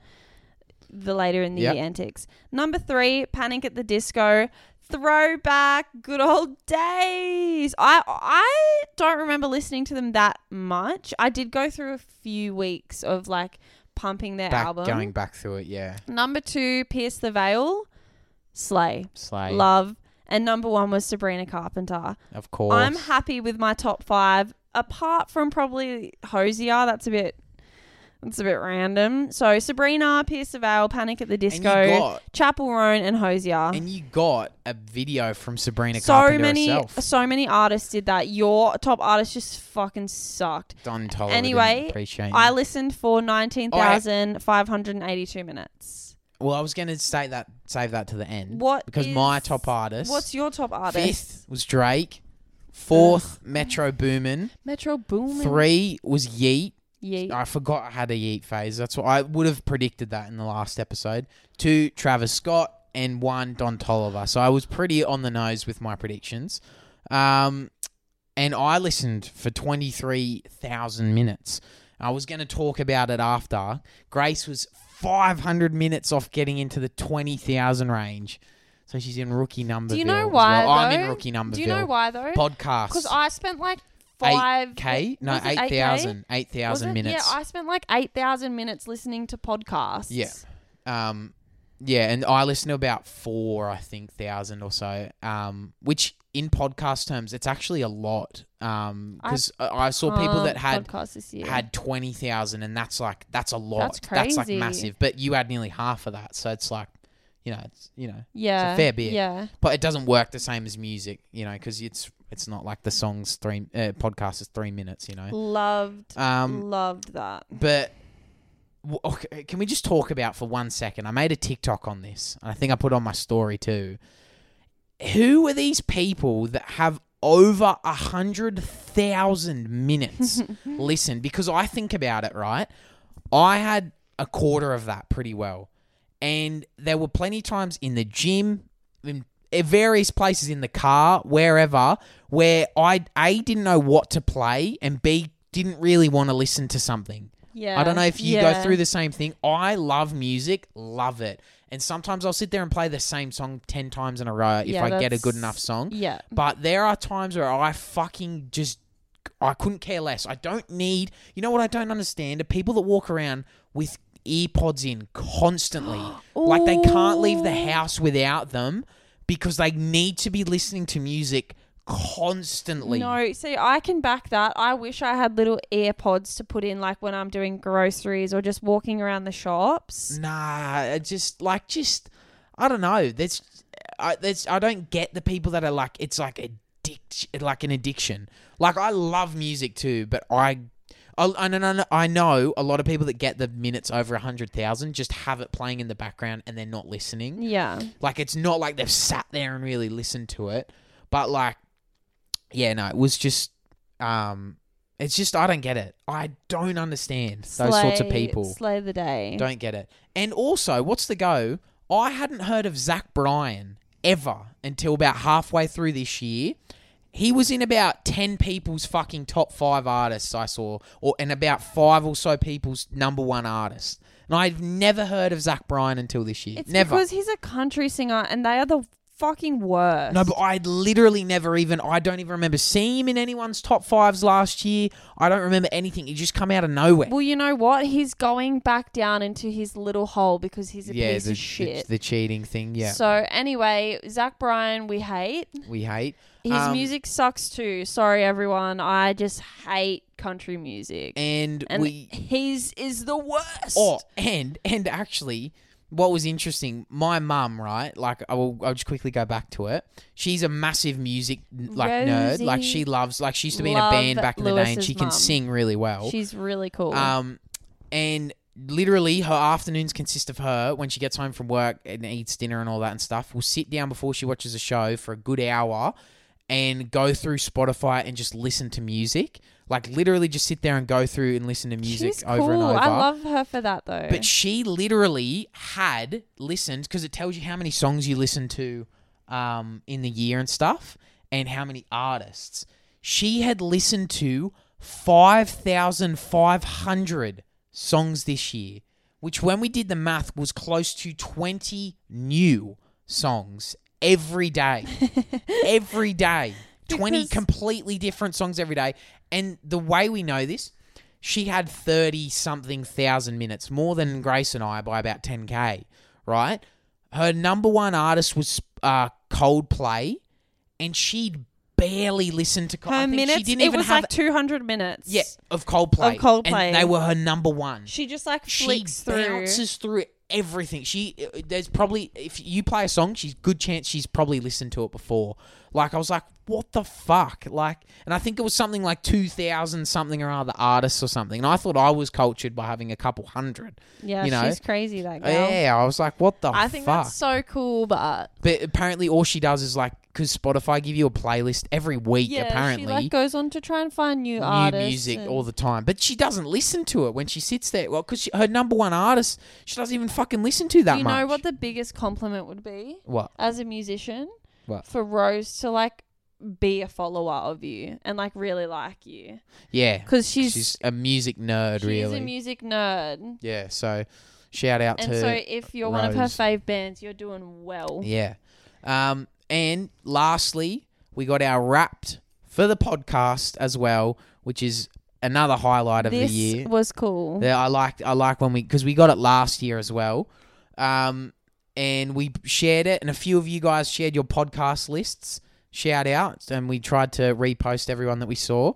the later in the Yep. year antics. Number three, Panic at the Disco. Throwback, good old days. I I don't remember listening to them that much. I did go through a few weeks of like pumping their Back, album. going back through it, yeah. Number two, Pierce the Veil. Slay. Slay. Love. And number one was Sabrina Carpenter. Of course. I'm happy with my top five, apart from probably Hosier. That's a bit that's a bit random. So Sabrina, Pierce the Veil, Panic at the Disco, And you got, Chapel Roan, and Hosier. and you got a video from Sabrina So Carpenter many herself. so many artists did that. Your top artist just fucking sucked. Don Tolliver Anyway, didn't appreciate I you. listened for nineteen thousand five hundred eighty-two minutes. Well, I was going to say that, save that to the end. What Because is- my top artist. What's your top artist? Fifth was Drake. Fourth, Metro Boomin. Metro Boomin. Three was Yeet. Yeah. I forgot I had a Yeet phase. That's what I would have predicted that in the last episode. Two, Travis Scott, and one, Don Tolliver. So I was pretty on the nose with my predictions. Um, and I listened for twenty-three thousand minutes. I was going to talk about it after. Grace was five hundred minutes off getting into the twenty thousand range. So she's in rookie number. Do you know as why, well. I'm in though? rookie number. Do you know why though? Podcast. Because I spent like five eight K? No, was it eight thousand. eight Was thousand it? minutes. Yeah, I spent like eight thousand minutes listening to podcasts. Yeah. Um, yeah, and I listen to about four, I think, thousand or so. Um, which in podcast terms, it's actually a lot. Um, because I, I saw people that had podcasts this year. had twenty thousand, and that's like that's a lot. That's That's like crazy. massive. But you had nearly half of that, so it's like, you know, it's you know, yeah, fair bit. Yeah. but it doesn't work the same as music, you know, because it's it's not like the song's three uh, podcast is three minutes, you know. Loved, Um, loved that. But w- okay, can we just talk about for one second? I made a TikTok on this, and I think I put on my story too. Who are these people that have over a hundred thousand minutes listened? Because I think about it, right? I had a quarter of that pretty well, and there were plenty of times in the gym, in in various places in the car, wherever, where I A didn't know what to play, and B didn't really want to listen to something. Yeah. I don't know if you yeah. go through the same thing. I love music, love it. And sometimes I'll sit there and play the same song ten times in a row if Yeah, I get a that's- good enough song. Yeah. But there are times where I fucking just, I couldn't care less. I don't need, you know what I don't understand? Are people that walk around with earpods in constantly. Like they can't leave the Ooh. house without them because they need to be listening to music constantly. No, see, I can back that. I wish I had little AirPods to put in, like when I'm doing groceries or just walking around the shops. Nah, it just like just I don't know. There's I there's I don't get the people that are like it's like addict like an addiction. Like I love music too, but I I, I know I know a lot of people that get the minutes over a hundred thousand just have it playing in the background and they're not listening. Yeah. Like it's not like they've sat there and really listened to it, but like yeah, no, it was just um it's just I don't get it. I don't understand those sorts of Slay- people. Slay the day. Don't get it. And also, what's the go? I hadn't heard of Zach Bryan ever until about halfway through this year. He was in about ten people's fucking top five artists I saw, or and about five or so people's number one artists. And I've never heard of Zach Bryan until this year. It's never. because he's a country singer and they are the fucking worst. No, but I literally never even, I don't even remember seeing him in anyone's top fives last year. I don't remember anything. He just come out of nowhere. Well, you know what? He's going back down into his little hole because he's a yeah, piece the, of shit. The, the cheating thing, yeah. So anyway, Zach Bryan, we hate. we hate. His Um, music sucks too. Sorry, everyone. I just hate country music. And, And we... his is the worst. Oh, and, and actually... What was interesting, my mum, right? Like, I will, I'll just quickly go back to it. She's a massive music like nerd. Like, she loves, like, she used to be in a Love band back in the day, and Lewis's she can mum. sing really well. She's really cool. Um, and literally, her afternoons consist of her when she gets home from work and eats dinner and all that and stuff. Will sit down before she watches a show for a good hour and go through Spotify and just listen to music. Like, literally just sit there and go through and listen to music She's over cool. and over. I love her for that though. But she literally had listened, because it tells you how many songs you listen to um, in the year and stuff, and how many artists. She had listened to five thousand five hundred songs this year, which when we did the math was close to twenty new songs every day. every day. twenty Because- completely different songs every day. And the way we know this, she had thirty-something thousand minutes, more than Grace and I by about ten K, right? Her number one artist was uh, Coldplay, and she'd barely listened to Coldplay. her I think minutes, she didn't it even was have like two hundred minutes. yeah, of Coldplay. Of Coldplay. And they were her number one. She just like She flicks through. bounces through everything. She there's probably, if you play a song, she's good chance she's probably listened to it before. Like, I was like, what the fuck? Like, and I think it was something like two thousand something or other artists or something. And I thought I was cultured by having a couple hundred. Yeah, you know? she's crazy, that girl. Yeah, I was like, what the I think fuck? that's so cool, but But apparently all she does is like, because Spotify give you a playlist every week, yeah, apparently. she like goes on to try and find new, new artists. music and- all the time, but she doesn't listen to it when she sits there. Well, because her number one artist, she doesn't even fucking listen to that Do you much. know what the biggest compliment would be What? as a musician? What? For Rose to like be a follower of you and like really like you, Yeah, because she's she's a music nerd, she's really. a music nerd. yeah, so shout out And to so if you're one of her Rose. fave bands, you're doing well. yeah. Um, and lastly, we got our Wrapped for the podcast as well, which is another highlight of This the year. was cool. Yeah, I liked I like when we, because we got it last year as well, um, and we shared it, and a few of you guys shared your podcast lists. Shout out, and we tried to repost everyone that we saw.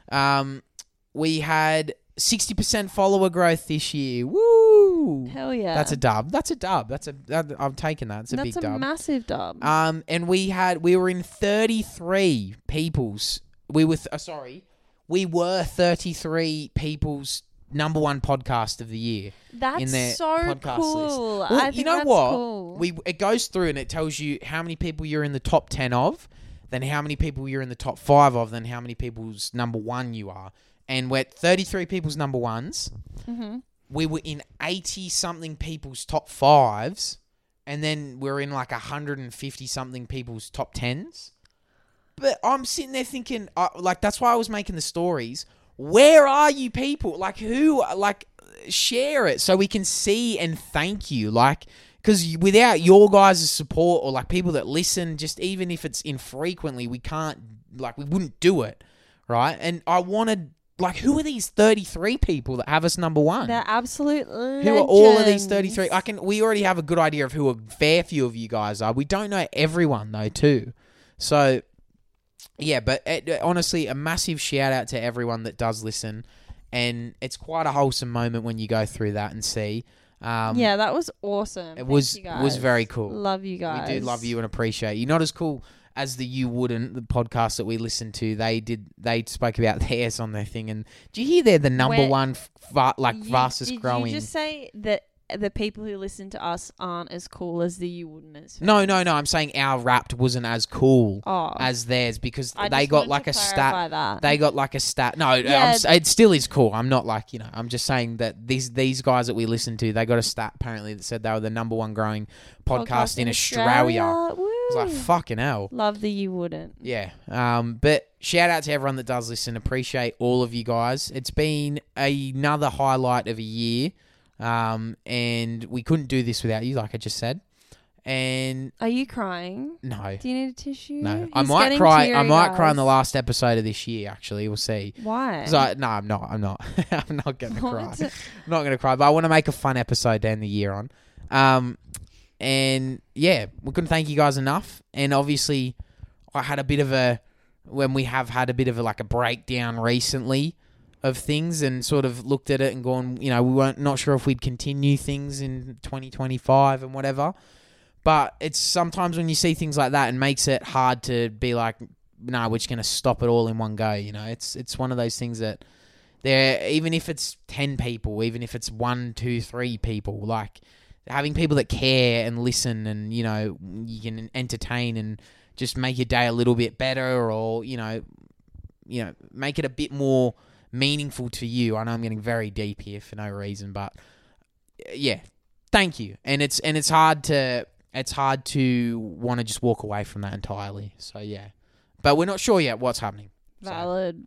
Um, we had sixty percent follower growth this year. Woo! Hell yeah. That's a dub. That's a dub. That's a. That, I'm taking that. It's a That's big a dub. massive dub. Um, and we had we were in thirty-three people's. We were th- uh, sorry, we were thirty-three people's number one podcast of the year. That's in their so podcast cool. list. Well, I think you know that's what? cool. We it goes through and it tells you how many people you're in the top ten of, then how many people you're in the top five of, then how many people's number one you are. And we're thirty-three people's number ones. Mm-hmm. We were in eighty something people's top fives, and then we're in like one hundred fifty something people's top tens. But I'm sitting there thinking, uh, like, that's why I was making the stories. Where are you people? Like, who, like, share it so we can see and thank you. Like, because without your guys' support or, like, people that listen, just even if it's infrequently, we can't, like, we wouldn't do it, right? And I wanted, like, who are these thirty-three people that have us number one? They're absolute legends. Who are all of these thirty-three? I can. We already have a good idea of who a fair few of you guys are. We don't know everyone, though, too. So... yeah, but it, honestly, a massive shout out to everyone that does listen, and it's quite a wholesome moment when you go through that and see. Um, Yeah, that was awesome. it Thank was you guys. was very cool. Love you guys. We do love you and appreciate you. Not as cool as the You Wouldn't, the podcast that we listened to. They did. They spoke about theirs on their thing, and do you hear they're the number Where- one, fa- like You- fastest did growing? you just say that the people who listen to us aren't as cool as the You Wouldn't? No, no, no. I'm saying our Wrapped wasn't as cool Oh, as theirs because I they just got wanted like to a stat. clarify that. They got like a stat. No, I'm Yeah. s it still is cool. I'm not like, you know, I'm just saying that these these guys that we listen to, they got a stat apparently that said they were the number one growing podcast, in Australia. I Woo. was like, fucking hell. Love the You Wouldn't. Yeah. Um, but shout out to everyone that does listen. Appreciate all of you guys. It's been another highlight of a year. Um, and we couldn't do this without you, like I just said. And Are you crying? no, Do you need a tissue? no, I He's might getting cry. I teary, might cry in the guys. last episode of this year. Actually, we'll see. Why? 'Cause I, no, I'm not. I'm not. I'm not gonna cry. What? I'm not gonna cry. But I want to make a fun episode to end the year on. Um, and yeah, we couldn't thank you guys enough. And obviously, I had a bit of a when we have had a bit of a, like a breakdown recently of things, and sort of looked at it and gone, you know, we weren't not sure if we'd continue things in twenty twenty-five and whatever. But it's sometimes when you see things like that, it makes it hard to be like, no, we're just going to stop it all in one go. You know, it's it's one of those things that there, even if it's ten people, even if it's one, two, three people, like having people that care and listen, and you know, you can entertain and just make your day a little bit better, or you know, you know, make it a bit more meaningful to you. I know I'm getting very deep here for no reason, but yeah, thank you. And it's and it's hard to. It's hard to want to just walk away from that entirely. So, yeah. But we're not sure yet what's happening. So, Valid.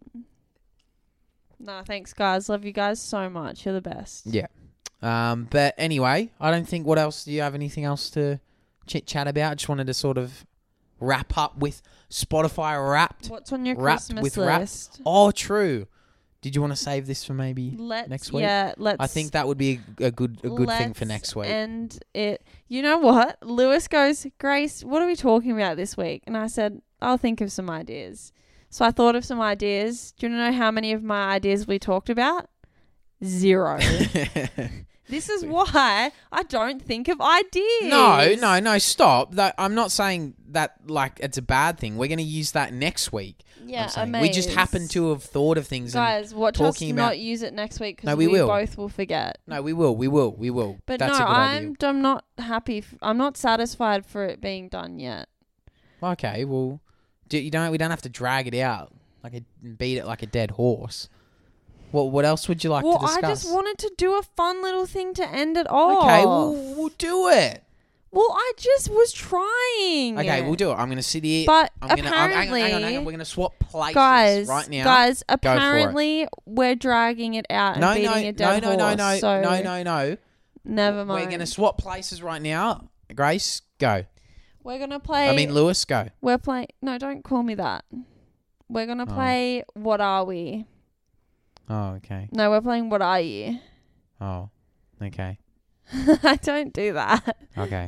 No, thanks, guys. Love you guys so much. You're the best. yeah. Um, but anyway, I don't think... What else? Do you have anything else to chit-chat about? Just wanted to sort of wrap up with Spotify Wrapped. What's on your Wrapped Christmas with Wrapped. list? Oh, true. Did you want to save this for maybe Let's, next week? Yeah, let's. I think that would be a, a good a good thing for let's next week. And it, you know what? Lewis goes, Grace, what are we talking about this week? And I said, I'll think of some ideas. So I thought of some ideas. Do you want to know how many of my ideas we talked about? Zero. This is why I don't think of ideas. No, no, no, stop. That, I'm not saying that like it's a bad thing. We're going to use that next week. Yeah, I'm saying. amazed. We just happen to have thought of things. Guys, watch us talking not about- use it next week because No, we we, will. both will forget. And no, we will, we will, we will. But That's no, a good I'm idea. I'm not happy. F- I'm not satisfied for it being done yet. Okay, well, do, you don't. We don't have to drag it out like a beat it like a dead horse. What What else would you like well, to discuss? I just wanted to do a fun little thing to end it off. Okay, we'll, we'll do it. Well, I just was trying. Okay, we'll do it. I'm going to sit here. But I'm gonna, I'm, hang on, apparently, hang on, hang on. We're going to swap places guys, right now. guys, for it. apparently we're dragging it out and no, beating no, a no, dead no, no, horse. no, so no, no, no. never mind. We're going to swap places right now. Grace, go. We're gonna play. I mean, Lewis, go. we're playing. No, don't call me that. We're gonna Oh. play. What are we? Oh, okay. No, we're playing. What are you? Oh, okay. I don't do that. Okay.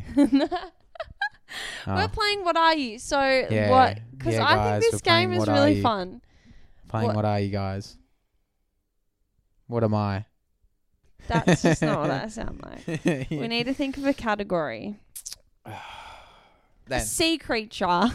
We're Oh, playing What Are You? So Yeah, what? Because yeah, I guys, think we're this game playing is What Are really You? fun. playing what- what are you guys? What am I? That's just not what I sound like. We need to think of a category. then Sea creature. a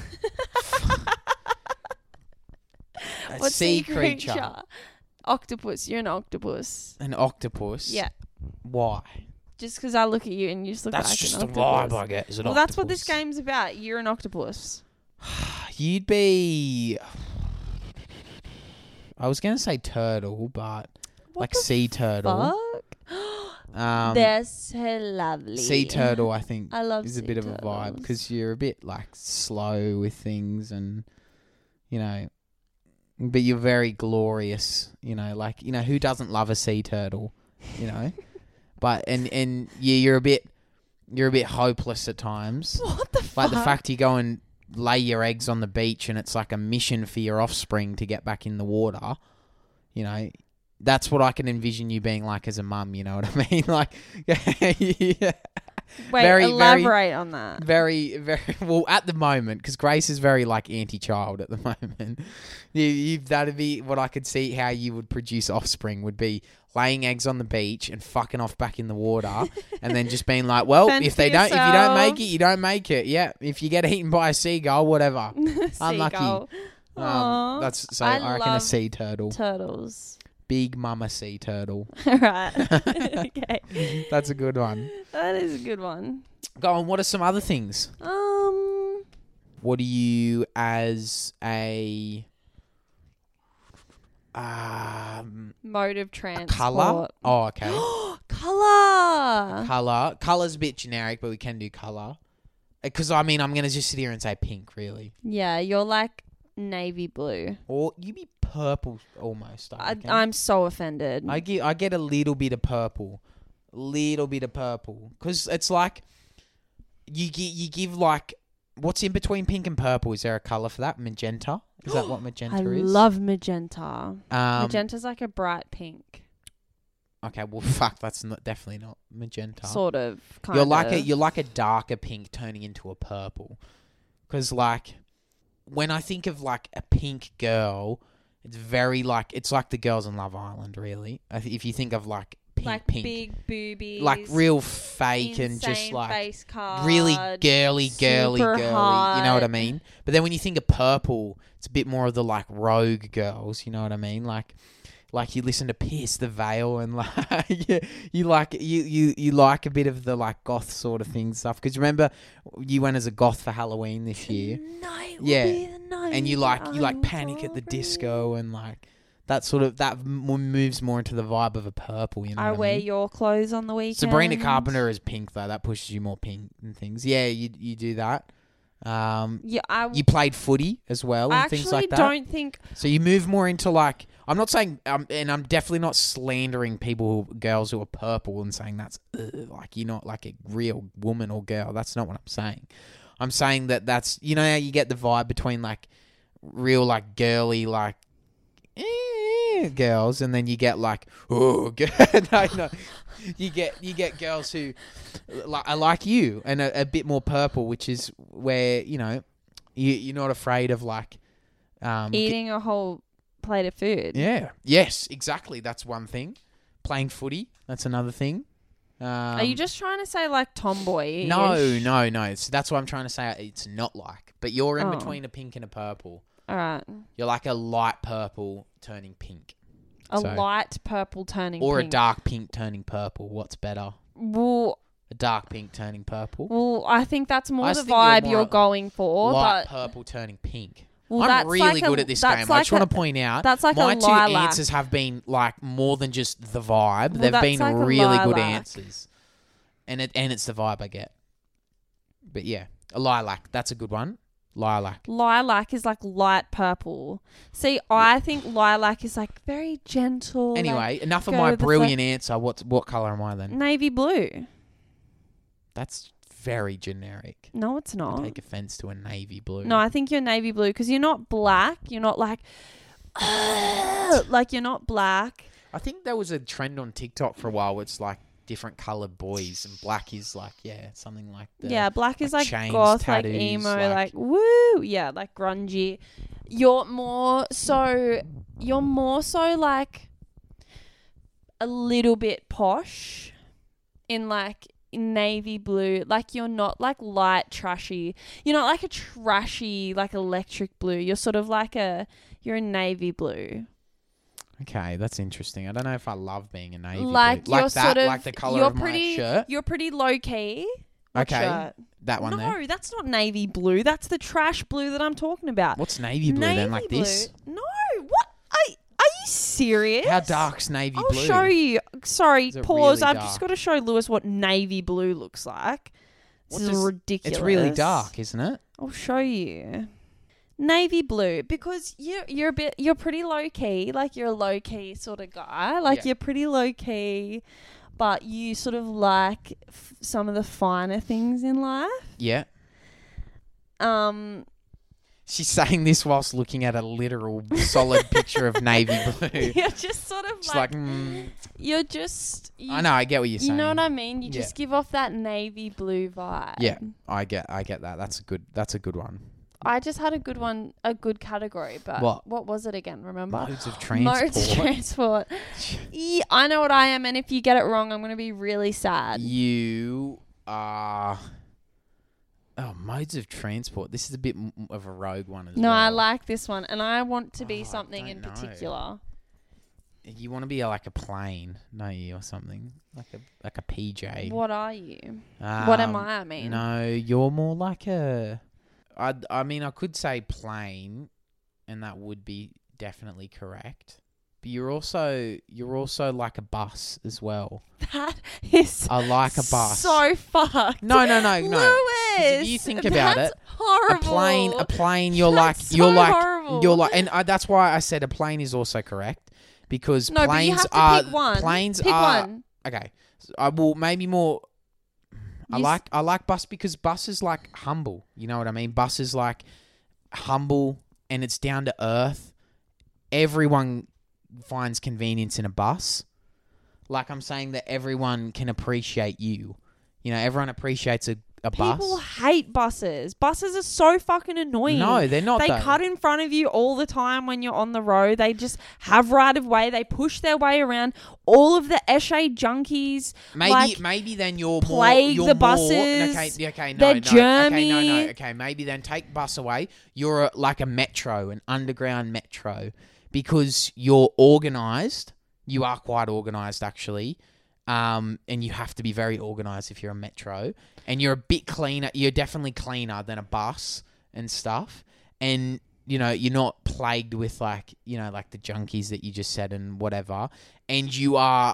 What sea creature. Octopus. You're an octopus. An octopus. Yeah. Why? Just because I look at you and you just look That's like just an the octopus. vibe I get. Is an Well, that's what this octopus. game's about. You're an octopus. You'd be. I was gonna say turtle, but What like the sea turtle. fuck? Um, They're so lovely. sea turtle, I think, I love is a sea bit of a vibe turtles. because you're a bit like slow with things, and you know, but you're very glorious. You know, like you know, who doesn't love a sea turtle? You know, but and and yeah, you're a bit, you're a bit hopeless at times. What the fuck? Like the fact you go and lay your eggs on the beach and it's like a mission for your offspring to get back in the water. You know, that's what I can envision you being like as a mum. You know what I mean? Like, yeah. Wait, very, elaborate on that. Very, very well at the moment because Grace is very like anti-child at the moment. You, you, that'd be what I could see how you would produce offspring would be laying eggs on the beach and fucking off back in the water, and then just being like, well, Fend if for they don't, if you don't make yourself. it, you don't make it. Yeah, if you get eaten by a seagull, whatever. Unlucky. Seagull. Um, Aw. that's so. I I, reckon a love sea turtle, turtles. big mama sea turtle. Right. Okay. That's a good one. That is a good one. Go on. What are some other things? Um. What do you as a um Mode of a transport. color? Oh, okay. Color. Color. Color's a bit generic, but we can do color. Because I mean, I'm gonna just sit here and say pink, really, Yeah, you're like navy blue. or you be purple almost. I, I, reckon. I'm so offended. I get I get a little bit of purple, little bit of purple, because it's like you gi- you give like what's in between pink and purple? Is there a color for that? Magenta? Is that what magenta I is? love magenta. um, Magenta's like a bright pink, Okay, well, fuck, that's not definitely not magenta. sort of. Kind you're like of. a you're like a darker pink turning into a purple, because like when I think of like a pink girl, it's very like it's like the girls in Love Island. Really, I th- if you think of like pink, like pink, big boobies, like real fake and just insane like face card, really girly, girly, super girly. You know what I hot. mean? But then when you think of purple, it's a bit more of the like rogue girls. You know what I mean? Like. Like you listen to Pierce the Veil and like you, you like you, you, you like a bit of the like goth sort of thing stuff, because remember you went as a goth for Halloween this year. Tonight will Yeah. be the night And you like you I like will Panic at the fall Disco and like that sort of that m- moves more into the vibe of a purple. You know, I what wear I mean? your clothes on the weekend. Sabrina Carpenter is pink though. That pushes you more pink and things. Yeah, you you do that. Um, Yeah, I, you played footy as well I and things actually like that. don't think. So you move more into like I'm not saying, um, and I'm definitely not slandering people, who, girls who are purple, and saying that's ugh, like you're not like a real woman or girl. That's not what I'm saying. I'm saying that that's you know how you get the vibe between like real like girly like eh, girls, and then you get like oh no no you get you get girls who like are like you and a, a bit more purple, which is where you know you you're not afraid of like um Eating a whole plate of food. yeah. Yes, exactly. That's one thing. Playing footy, that's another thing. Um, Are you just trying to say like tomboy? No, no, no. It's, that's what I'm trying to say. It's not like. But you're in Oh. between a pink and a purple. All right. You're like a light purple turning pink. A So- light purple turning Or pink. a dark pink turning purple. What's better? Well, A dark pink turning purple? well, I think that's more I the think you're vibe more you're a going for. light But purple turning pink. well, I'm that's really like good a, at this that's game. Like I just want a- to point out that's like my a two lilac. answers have been like more than just the vibe. Well, They've that's been like a really good lilac. answers. And it and it's the vibe I get. But yeah, a lilac, that's a good one. Lilac. Lilac is like light purple. See, I think lilac is like very gentle. like Anyway, enough of go my with the brilliant answer. What what color am I then? navy blue. That's very generic. No, it's I not. take offense to a navy blue. No, I think you're navy blue because you're not black. You're not like, like you're not black. I think there was a trend on TikTok for a while where it's like different colored boys, and black is like yeah something like the, yeah, black is like like chains, goth, like tattoos, emo, like- like, woo. Yeah, like grungy. You're more so. You're more so like a little bit posh in like navy blue. Like you're not like light trashy. You're not like a trashy like electric blue. You're sort of like a. You're a navy blue. Okay, that's interesting. I don't know if I love being a navy Like blue. you're Like that, sort of. like the color you're of pretty. my shirt. You're pretty low key. What Okay, shirt? that one no, there. that's not navy blue. That's the trash blue that I'm talking about. What's navy blue navy then? Like blue? this? No. What? Are, are you serious? How dark's navy I'll blue? show you. Sorry, Is it pause. really I've dark? just got to show Lewis what navy blue looks like. This What is does- ridiculous. It's really dark, isn't it? I'll show you. Navy blue, because you're you're a bit you're pretty low key, like you're a low key sort of guy, like Yeah. you're pretty low key, but you sort of like f- some of the finer things in life. Yeah. Um, She's saying this whilst looking at a literal solid picture of navy blue. you're just sort of She's like, like, mm, you're just you, I know, I get what you're you saying. know what I mean. You Yeah. just give off that navy blue vibe. Yeah. I get, I get that. That's a good, that's a good one. I just had a good one, a good category, but What? what was it again? Remember? Modes of transport. Modes of transport. Yeah, I know what I am, and if you get it wrong, I'm going to be really sad. You are. Oh, modes of transport. This is a bit m- of a rogue one as No, well. I like this one, and I want to be Oh, I something in don't know. particular. You want to be like a plane, don't you, or something like a like a P J. What are you? what am Um, I? I mean, No, you're more like a. I I mean, I could say plane, and that would be definitely correct. But you're also you're also like a bus as well. that is I like a bus. so fucked. No, no, no, no. Lewis, if you think about that's it, horrible. A plane, a plane. You're That's like you're so like horrible. you're like, and I, that's why I said a plane is also correct because no, planes but you have to are pick one. planes pick are one. okay. So I will maybe more. I You s- like I like bus because bus is like humble. You know what I mean? Bus is like humble and it's down to earth. Everyone finds convenience in a bus. Like I'm saying that everyone can appreciate you. You know, everyone appreciates a, a bus. People hate buses. Buses are so fucking annoying. No, they're not. They though. cut in front of you all the time when you're on the road. They just have right of way. They push their way around. All of the Eshe junkies. Maybe like, maybe then you're more plague you're the more, buses. Okay, okay, no, They're no, okay, no, no, germy. okay. Maybe then take bus away. You're a, like a metro, an underground metro, because you're organised. You are quite organised, actually, um, and you have to be very organised if you're a metro, and you're a bit cleaner. You're definitely cleaner than a bus and stuff, and you know, you're not plagued with like, you know, like the junkies that you just said and whatever. And you are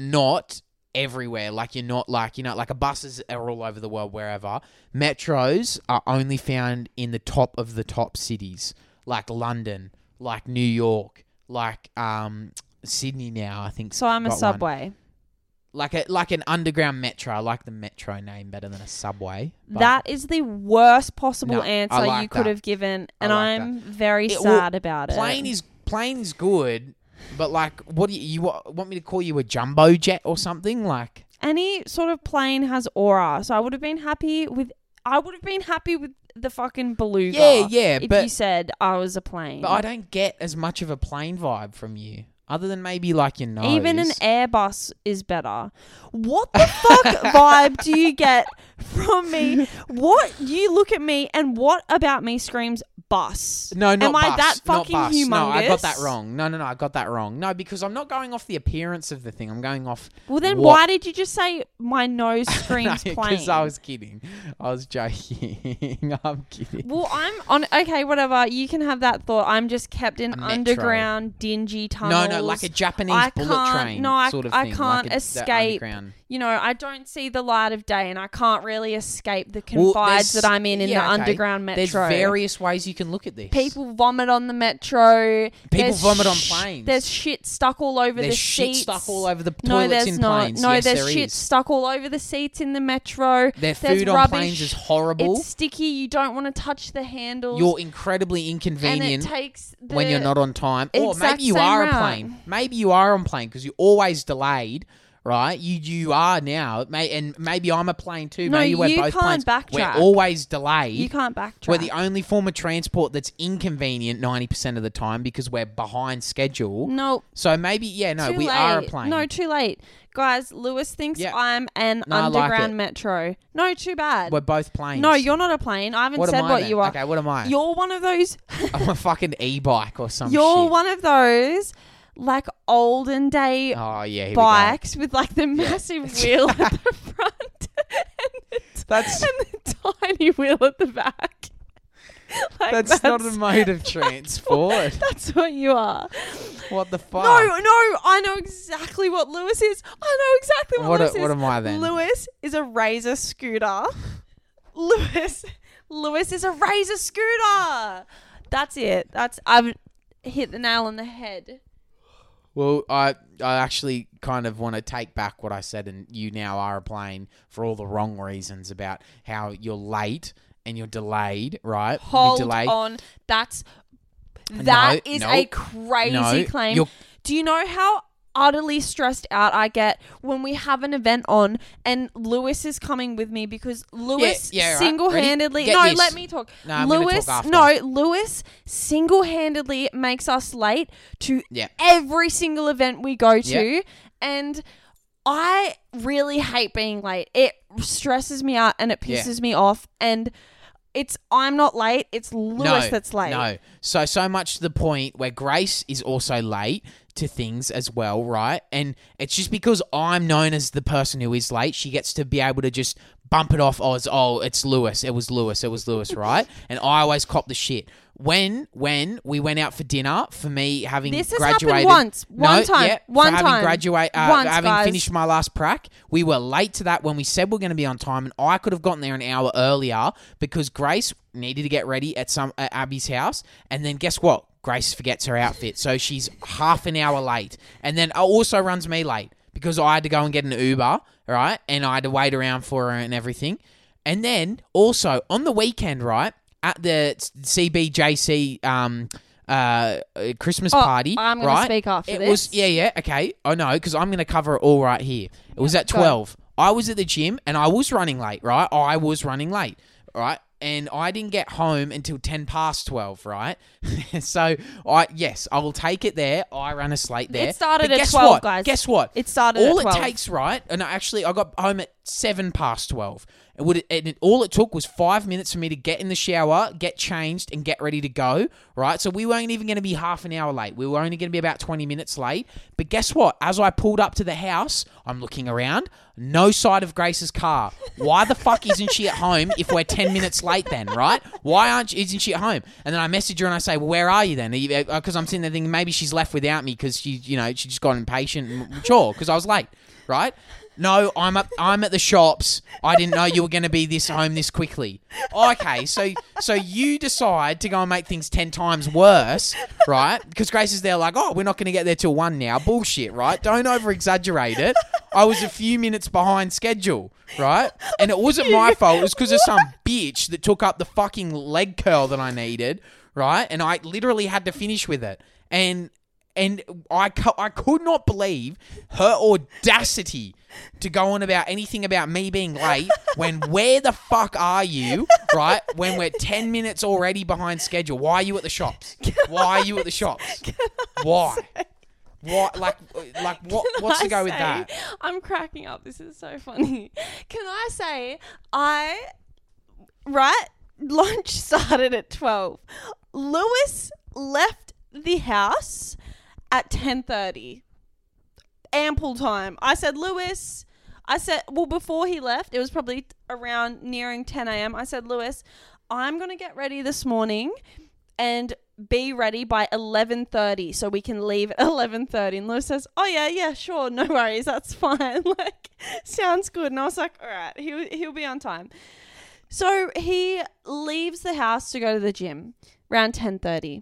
not everywhere. Like you're not like, you know, like a buses are all over the world, wherever. Metros are only found in the top of the top cities, like London, like New York, like um, Sydney now, I think. So I'm a got one. subway. Like a like an underground metro. I like the metro name better than a subway. but- That is the worst possible No, I answer like you could that. have given, I and like I'm very It- well, sad about Plane it. is plane is good, but like, what do you, you wa- want me to call you a jumbo jet or something? Like, Any sort of plane has aura, so I would have been happy with. I would have been happy with the fucking beluga. yeah, yeah, If but you said I was a plane. but I don't get as much of a plane vibe from you, other than maybe like your nose. Even an Airbus is better. What the fuck vibe do you get from me? What you look at me and what about me screams bus? No, not Am I bus, that not fucking bus. humongous? No, I got that wrong. No, no, no, I got that wrong. No, because I'm not going off the appearance of the thing. I'm going off. Well, then what- why did you just say my nose screams plane? Because I was kidding. I was joking. I'm kidding. Well, I'm on. Okay, whatever. You can have that thought. I'm just kept in A metro. underground, dingy tunnels. No, no, like a Japanese I bullet can't- train no, I- sort of I thing. can't like a, escape. underground. You know, I don't see the light of day, and I can't really escape the Well, confines there's- that I'm in in yeah, the okay. underground metro. There's various ways you can look at this. People vomit on the metro. People There's vomit on sh- planes. There's shit stuck all over There's the shit seats. stuck all over the No, toilets there's in not. planes. No, yes, there's there shit is. stuck all over the seats in the metro. Their There's food on rubbish. planes is horrible. It's sticky. You don't want to touch the handles. You're incredibly and inconvenient it takes the, when you're not on time. Or exact maybe you same are a route. plane. Maybe you are on plane because you're always delayed, right? You you are now. May, and maybe I'm a plane too. No, maybe we're you both can't planes. backtrack. We're always delayed. You can't backtrack. We're the only form of transport that's inconvenient ninety percent of the time because we're behind schedule. no, So maybe, yeah, no, too we late. are a plane. No, too late. Guys, Lewis thinks Yeah. I'm an No, I like underground it. metro. No, too bad. We're both planes. No, you're not a plane. I haven't What said am I what then? you are. Okay, what am I? You're one of those. I'm a fucking e-bike or some You're shit. one of those like olden day Oh, yeah, here bikes with like the massive wheel at the front and the, t- That's- and the tiny wheel at the back. Like, That's, not a mode of transport. That's what you are. What the fuck? No, no, I know exactly what Lewis is. I know exactly what, What, Lewis a- is. what am I then? Lewis is a Razor scooter. Lewis, Lewis is a Razor scooter. That's it. That's I've hit the nail on the head. Well, I I actually kind of want to take back what I said, and you now are a plane for all the wrong reasons about how you're late and you're delayed, right? Hold you're delayed. on. That's that No, is no, a crazy no, claim. you're- Do you know how utterly stressed out I get when we have an event on and Lewis is coming with me because Lewis yeah, right. single-handedly Ready? Get no this. let me talk No, I'm gonna Lewis talk after. no Lewis single-handedly makes us late to Yeah. every single event we go to Yeah. and I really hate being late. It stresses me out and it Yeah. pisses me off and it's I'm not late, it's Lewis no, that's late. No. So, so much to the point where Grace is also late to things as well, right? And it's just because I'm known as the person who is late, she gets to be able to just bump it off as, oh, it's Lewis, it was Lewis, it was Lewis, right? And I always cop the shit. When when we went out for dinner, for me having This has graduated, happened once. One no, time. yeah, One for having time. graduate, uh, Once, having guys. finished my last prac, we were late to that when we said we we're going to be on time, and I could have gotten there an hour earlier because Grace needed to get ready at some at Abby's house, and then guess what? Grace forgets her outfit, so she's half an hour late, and then also runs me late because I had to go and get an Uber, right? And I had to wait around for her and everything. And then also on the weekend, right, at the C B J C um, uh, Christmas Oh, party, I'm gonna right? speak after it this. was yeah, yeah, okay. I know because I'm going to cover it all right here. It was at go. twelve. I was at the gym and I was running late, right? I was running late, right? And I didn't get home until ten past twelve, right? so, I yes, I will take it there. I ran a slate there. It started But at guess twelve, what? guys. Guess what? It started all at twelve. it takes, right? And actually, I got home at seven past twelve. It would, and it, all it took was five minutes for me to get in the shower, get changed, and get ready to go, right? So we weren't even going to be half an hour late. We were only going to be about twenty minutes late. But guess what? As I pulled up to the house, I'm looking around. No sight of Grace's car. Why the fuck isn't she at home if we're ten minutes late then, right? Why aren't isn't she at home? And then I message her and I say, well, where are you then? Because I'm sitting there thinking maybe she's left without me because she, you know, she just got impatient and mature because I was late, right? No, I'm up. I'm at the shops. I didn't know you were going to be this home this quickly. Okay, so so you decide to go and make things ten times worse, right? Because Grace is there like, oh, we're not going to get there till one now. Bullshit, right? Don't over exaggerate it. I was a few minutes behind schedule, right? And it wasn't my fault. It was because of some bitch that took up the fucking leg curl that I needed, right? And I literally had to finish with it. And and I cu- I could not believe her audacity to go on about anything about me being late when where the fuck are you, right? When we're ten minutes already behind schedule. Why are you at the shops? Why are you at the shops? Why? What like like what Can what's I to go with say- that? I'm cracking up. This is so funny. Can I say I right? Lunch started at twelve. Lewis left the house at ten thirty. Ample time. I said, Lewis, I said, well, before he left, it was probably around nearing ten a.m. I said, Lewis, I'm going to get ready this morning and be ready by eleven thirty so we can leave at eleven thirty. And Lewis says, oh, yeah, yeah, sure. No worries. That's fine. Like, sounds good. And I was like, all right, he'll, he'll be on time. So he leaves the house to go to the gym around ten thirty.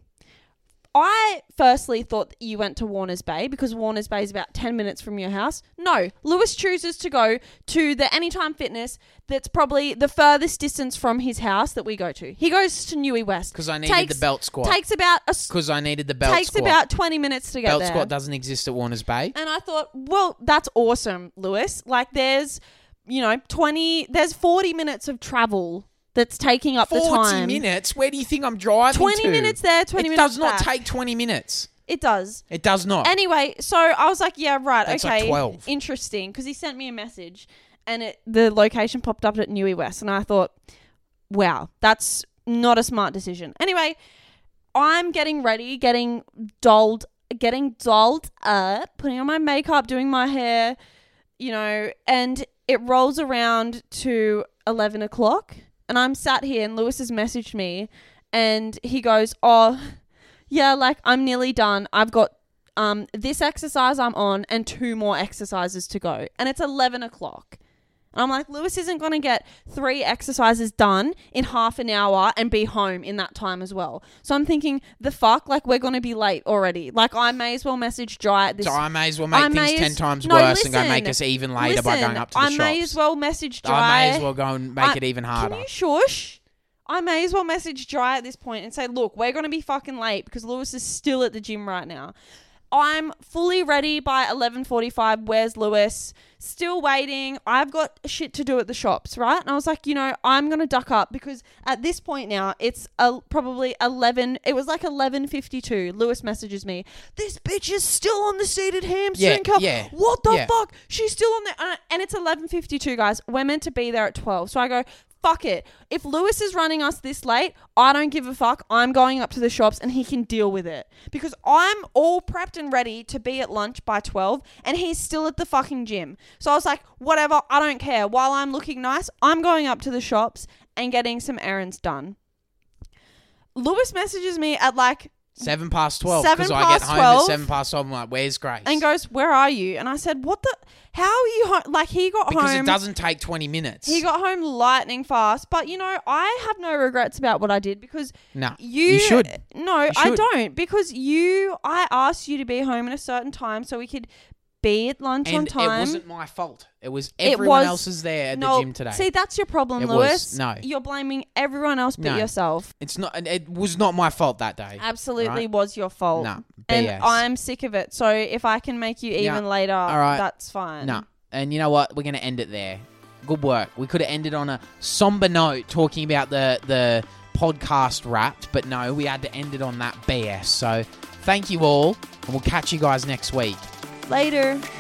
I firstly thought that you went to Warners Bay because Warners Bay is about ten minutes from your house. No, Lewis chooses to go to the Anytime Fitness that's probably the furthest distance from his house that we go to. He goes to Newey West. Because I needed Takes- the belt squat. Takes about a s- Because I needed the belt takes squat. about twenty minutes to get belt there. squat doesn't exist at Warners Bay. And I thought, well, that's awesome, Lewis. Like there's, you know, twenty, there's forty minutes of travel that's taking up the Forty time. minutes? Where do you think I'm driving twenty to? minutes there, twenty it minutes does not back. take twenty minutes. It does. It does not. Anyway, so I was like, yeah, right, That's okay. like twelve. Interesting. Because he sent me a message and it, the location popped up at Newey West. And I thought, wow, that's not a smart decision. Anyway, I'm getting ready, getting dolled, getting dolled up, putting on my makeup, doing my hair, you know, and it rolls around to eleven o'clock. And I'm sat here and Lewis has messaged me and he goes, oh, yeah, like I'm nearly done. I've got um this exercise I'm on and two more exercises to go. And it's eleven o'clock. And I'm like, Lewis isn't going to get three exercises done in half an hour and be home in that time as well. So I'm thinking, the fuck? Like, we're going to be late already. Like, I may as well message Jai at this. So I may as well make I things may ten as- times No, worse and go listen. make us even later by Listen, going up to the I shops. may as well message Jai. I may as well go and make I- it even harder. Can you shush? I may as well message Jai at this point and say, look, we're going to be fucking late because Lewis is still at the gym right now. I'm fully ready by eleven forty-five. Where's Lewis? Still waiting. I've got shit to do at the shops, right? And I was like, you know, I'm going to duck up because at this point now, it's uh, probably eleven. It was like eleven fifty-two. Lewis messages me, this bitch is still on the seated hamstring Yeah, cuff. yeah, What the yeah. fuck? She's still on there. And- And it's eleven fifty-two, guys. We're meant to be there at twelve. So I go, fuck it. If Lewis is running us this late, I don't give a fuck. I'm going up to the shops and he can deal with it. Because I'm all prepped and ready to be at lunch by twelve and he's still at the fucking gym. So I was like, whatever, I don't care. While I'm looking nice, I'm going up to the shops and getting some errands done. Lewis messages me at like Seven past twelve. Seven Because I get past home twelve. at seven past twelve. I'm like, where's Grace? and goes, where are you? And I said, what the, how are you home? Like he got because home. it doesn't take twenty minutes. He got home lightning fast, but you know, I have no regrets about what I did because no, you, you should. No, You I should. don't because you. I asked you to be home at a certain time so we could be at lunch on And time. it wasn't my fault. It was It everyone was- else's there at no, the gym today. See, that's your problem, It was- Lewis. no. You're blaming everyone else but No. yourself. It's not. It was not my fault that day. Absolutely Right? was your fault. No, and B S. I'm sick of it. So if I can make you Yeah. even later, All right. that's fine. No. And you know what? We're going to end it there. Good work. We could have ended on a somber note talking about the the podcast wrapped, but no, we had to end it on that B S. So thank you all, and we'll catch you guys next week. Later.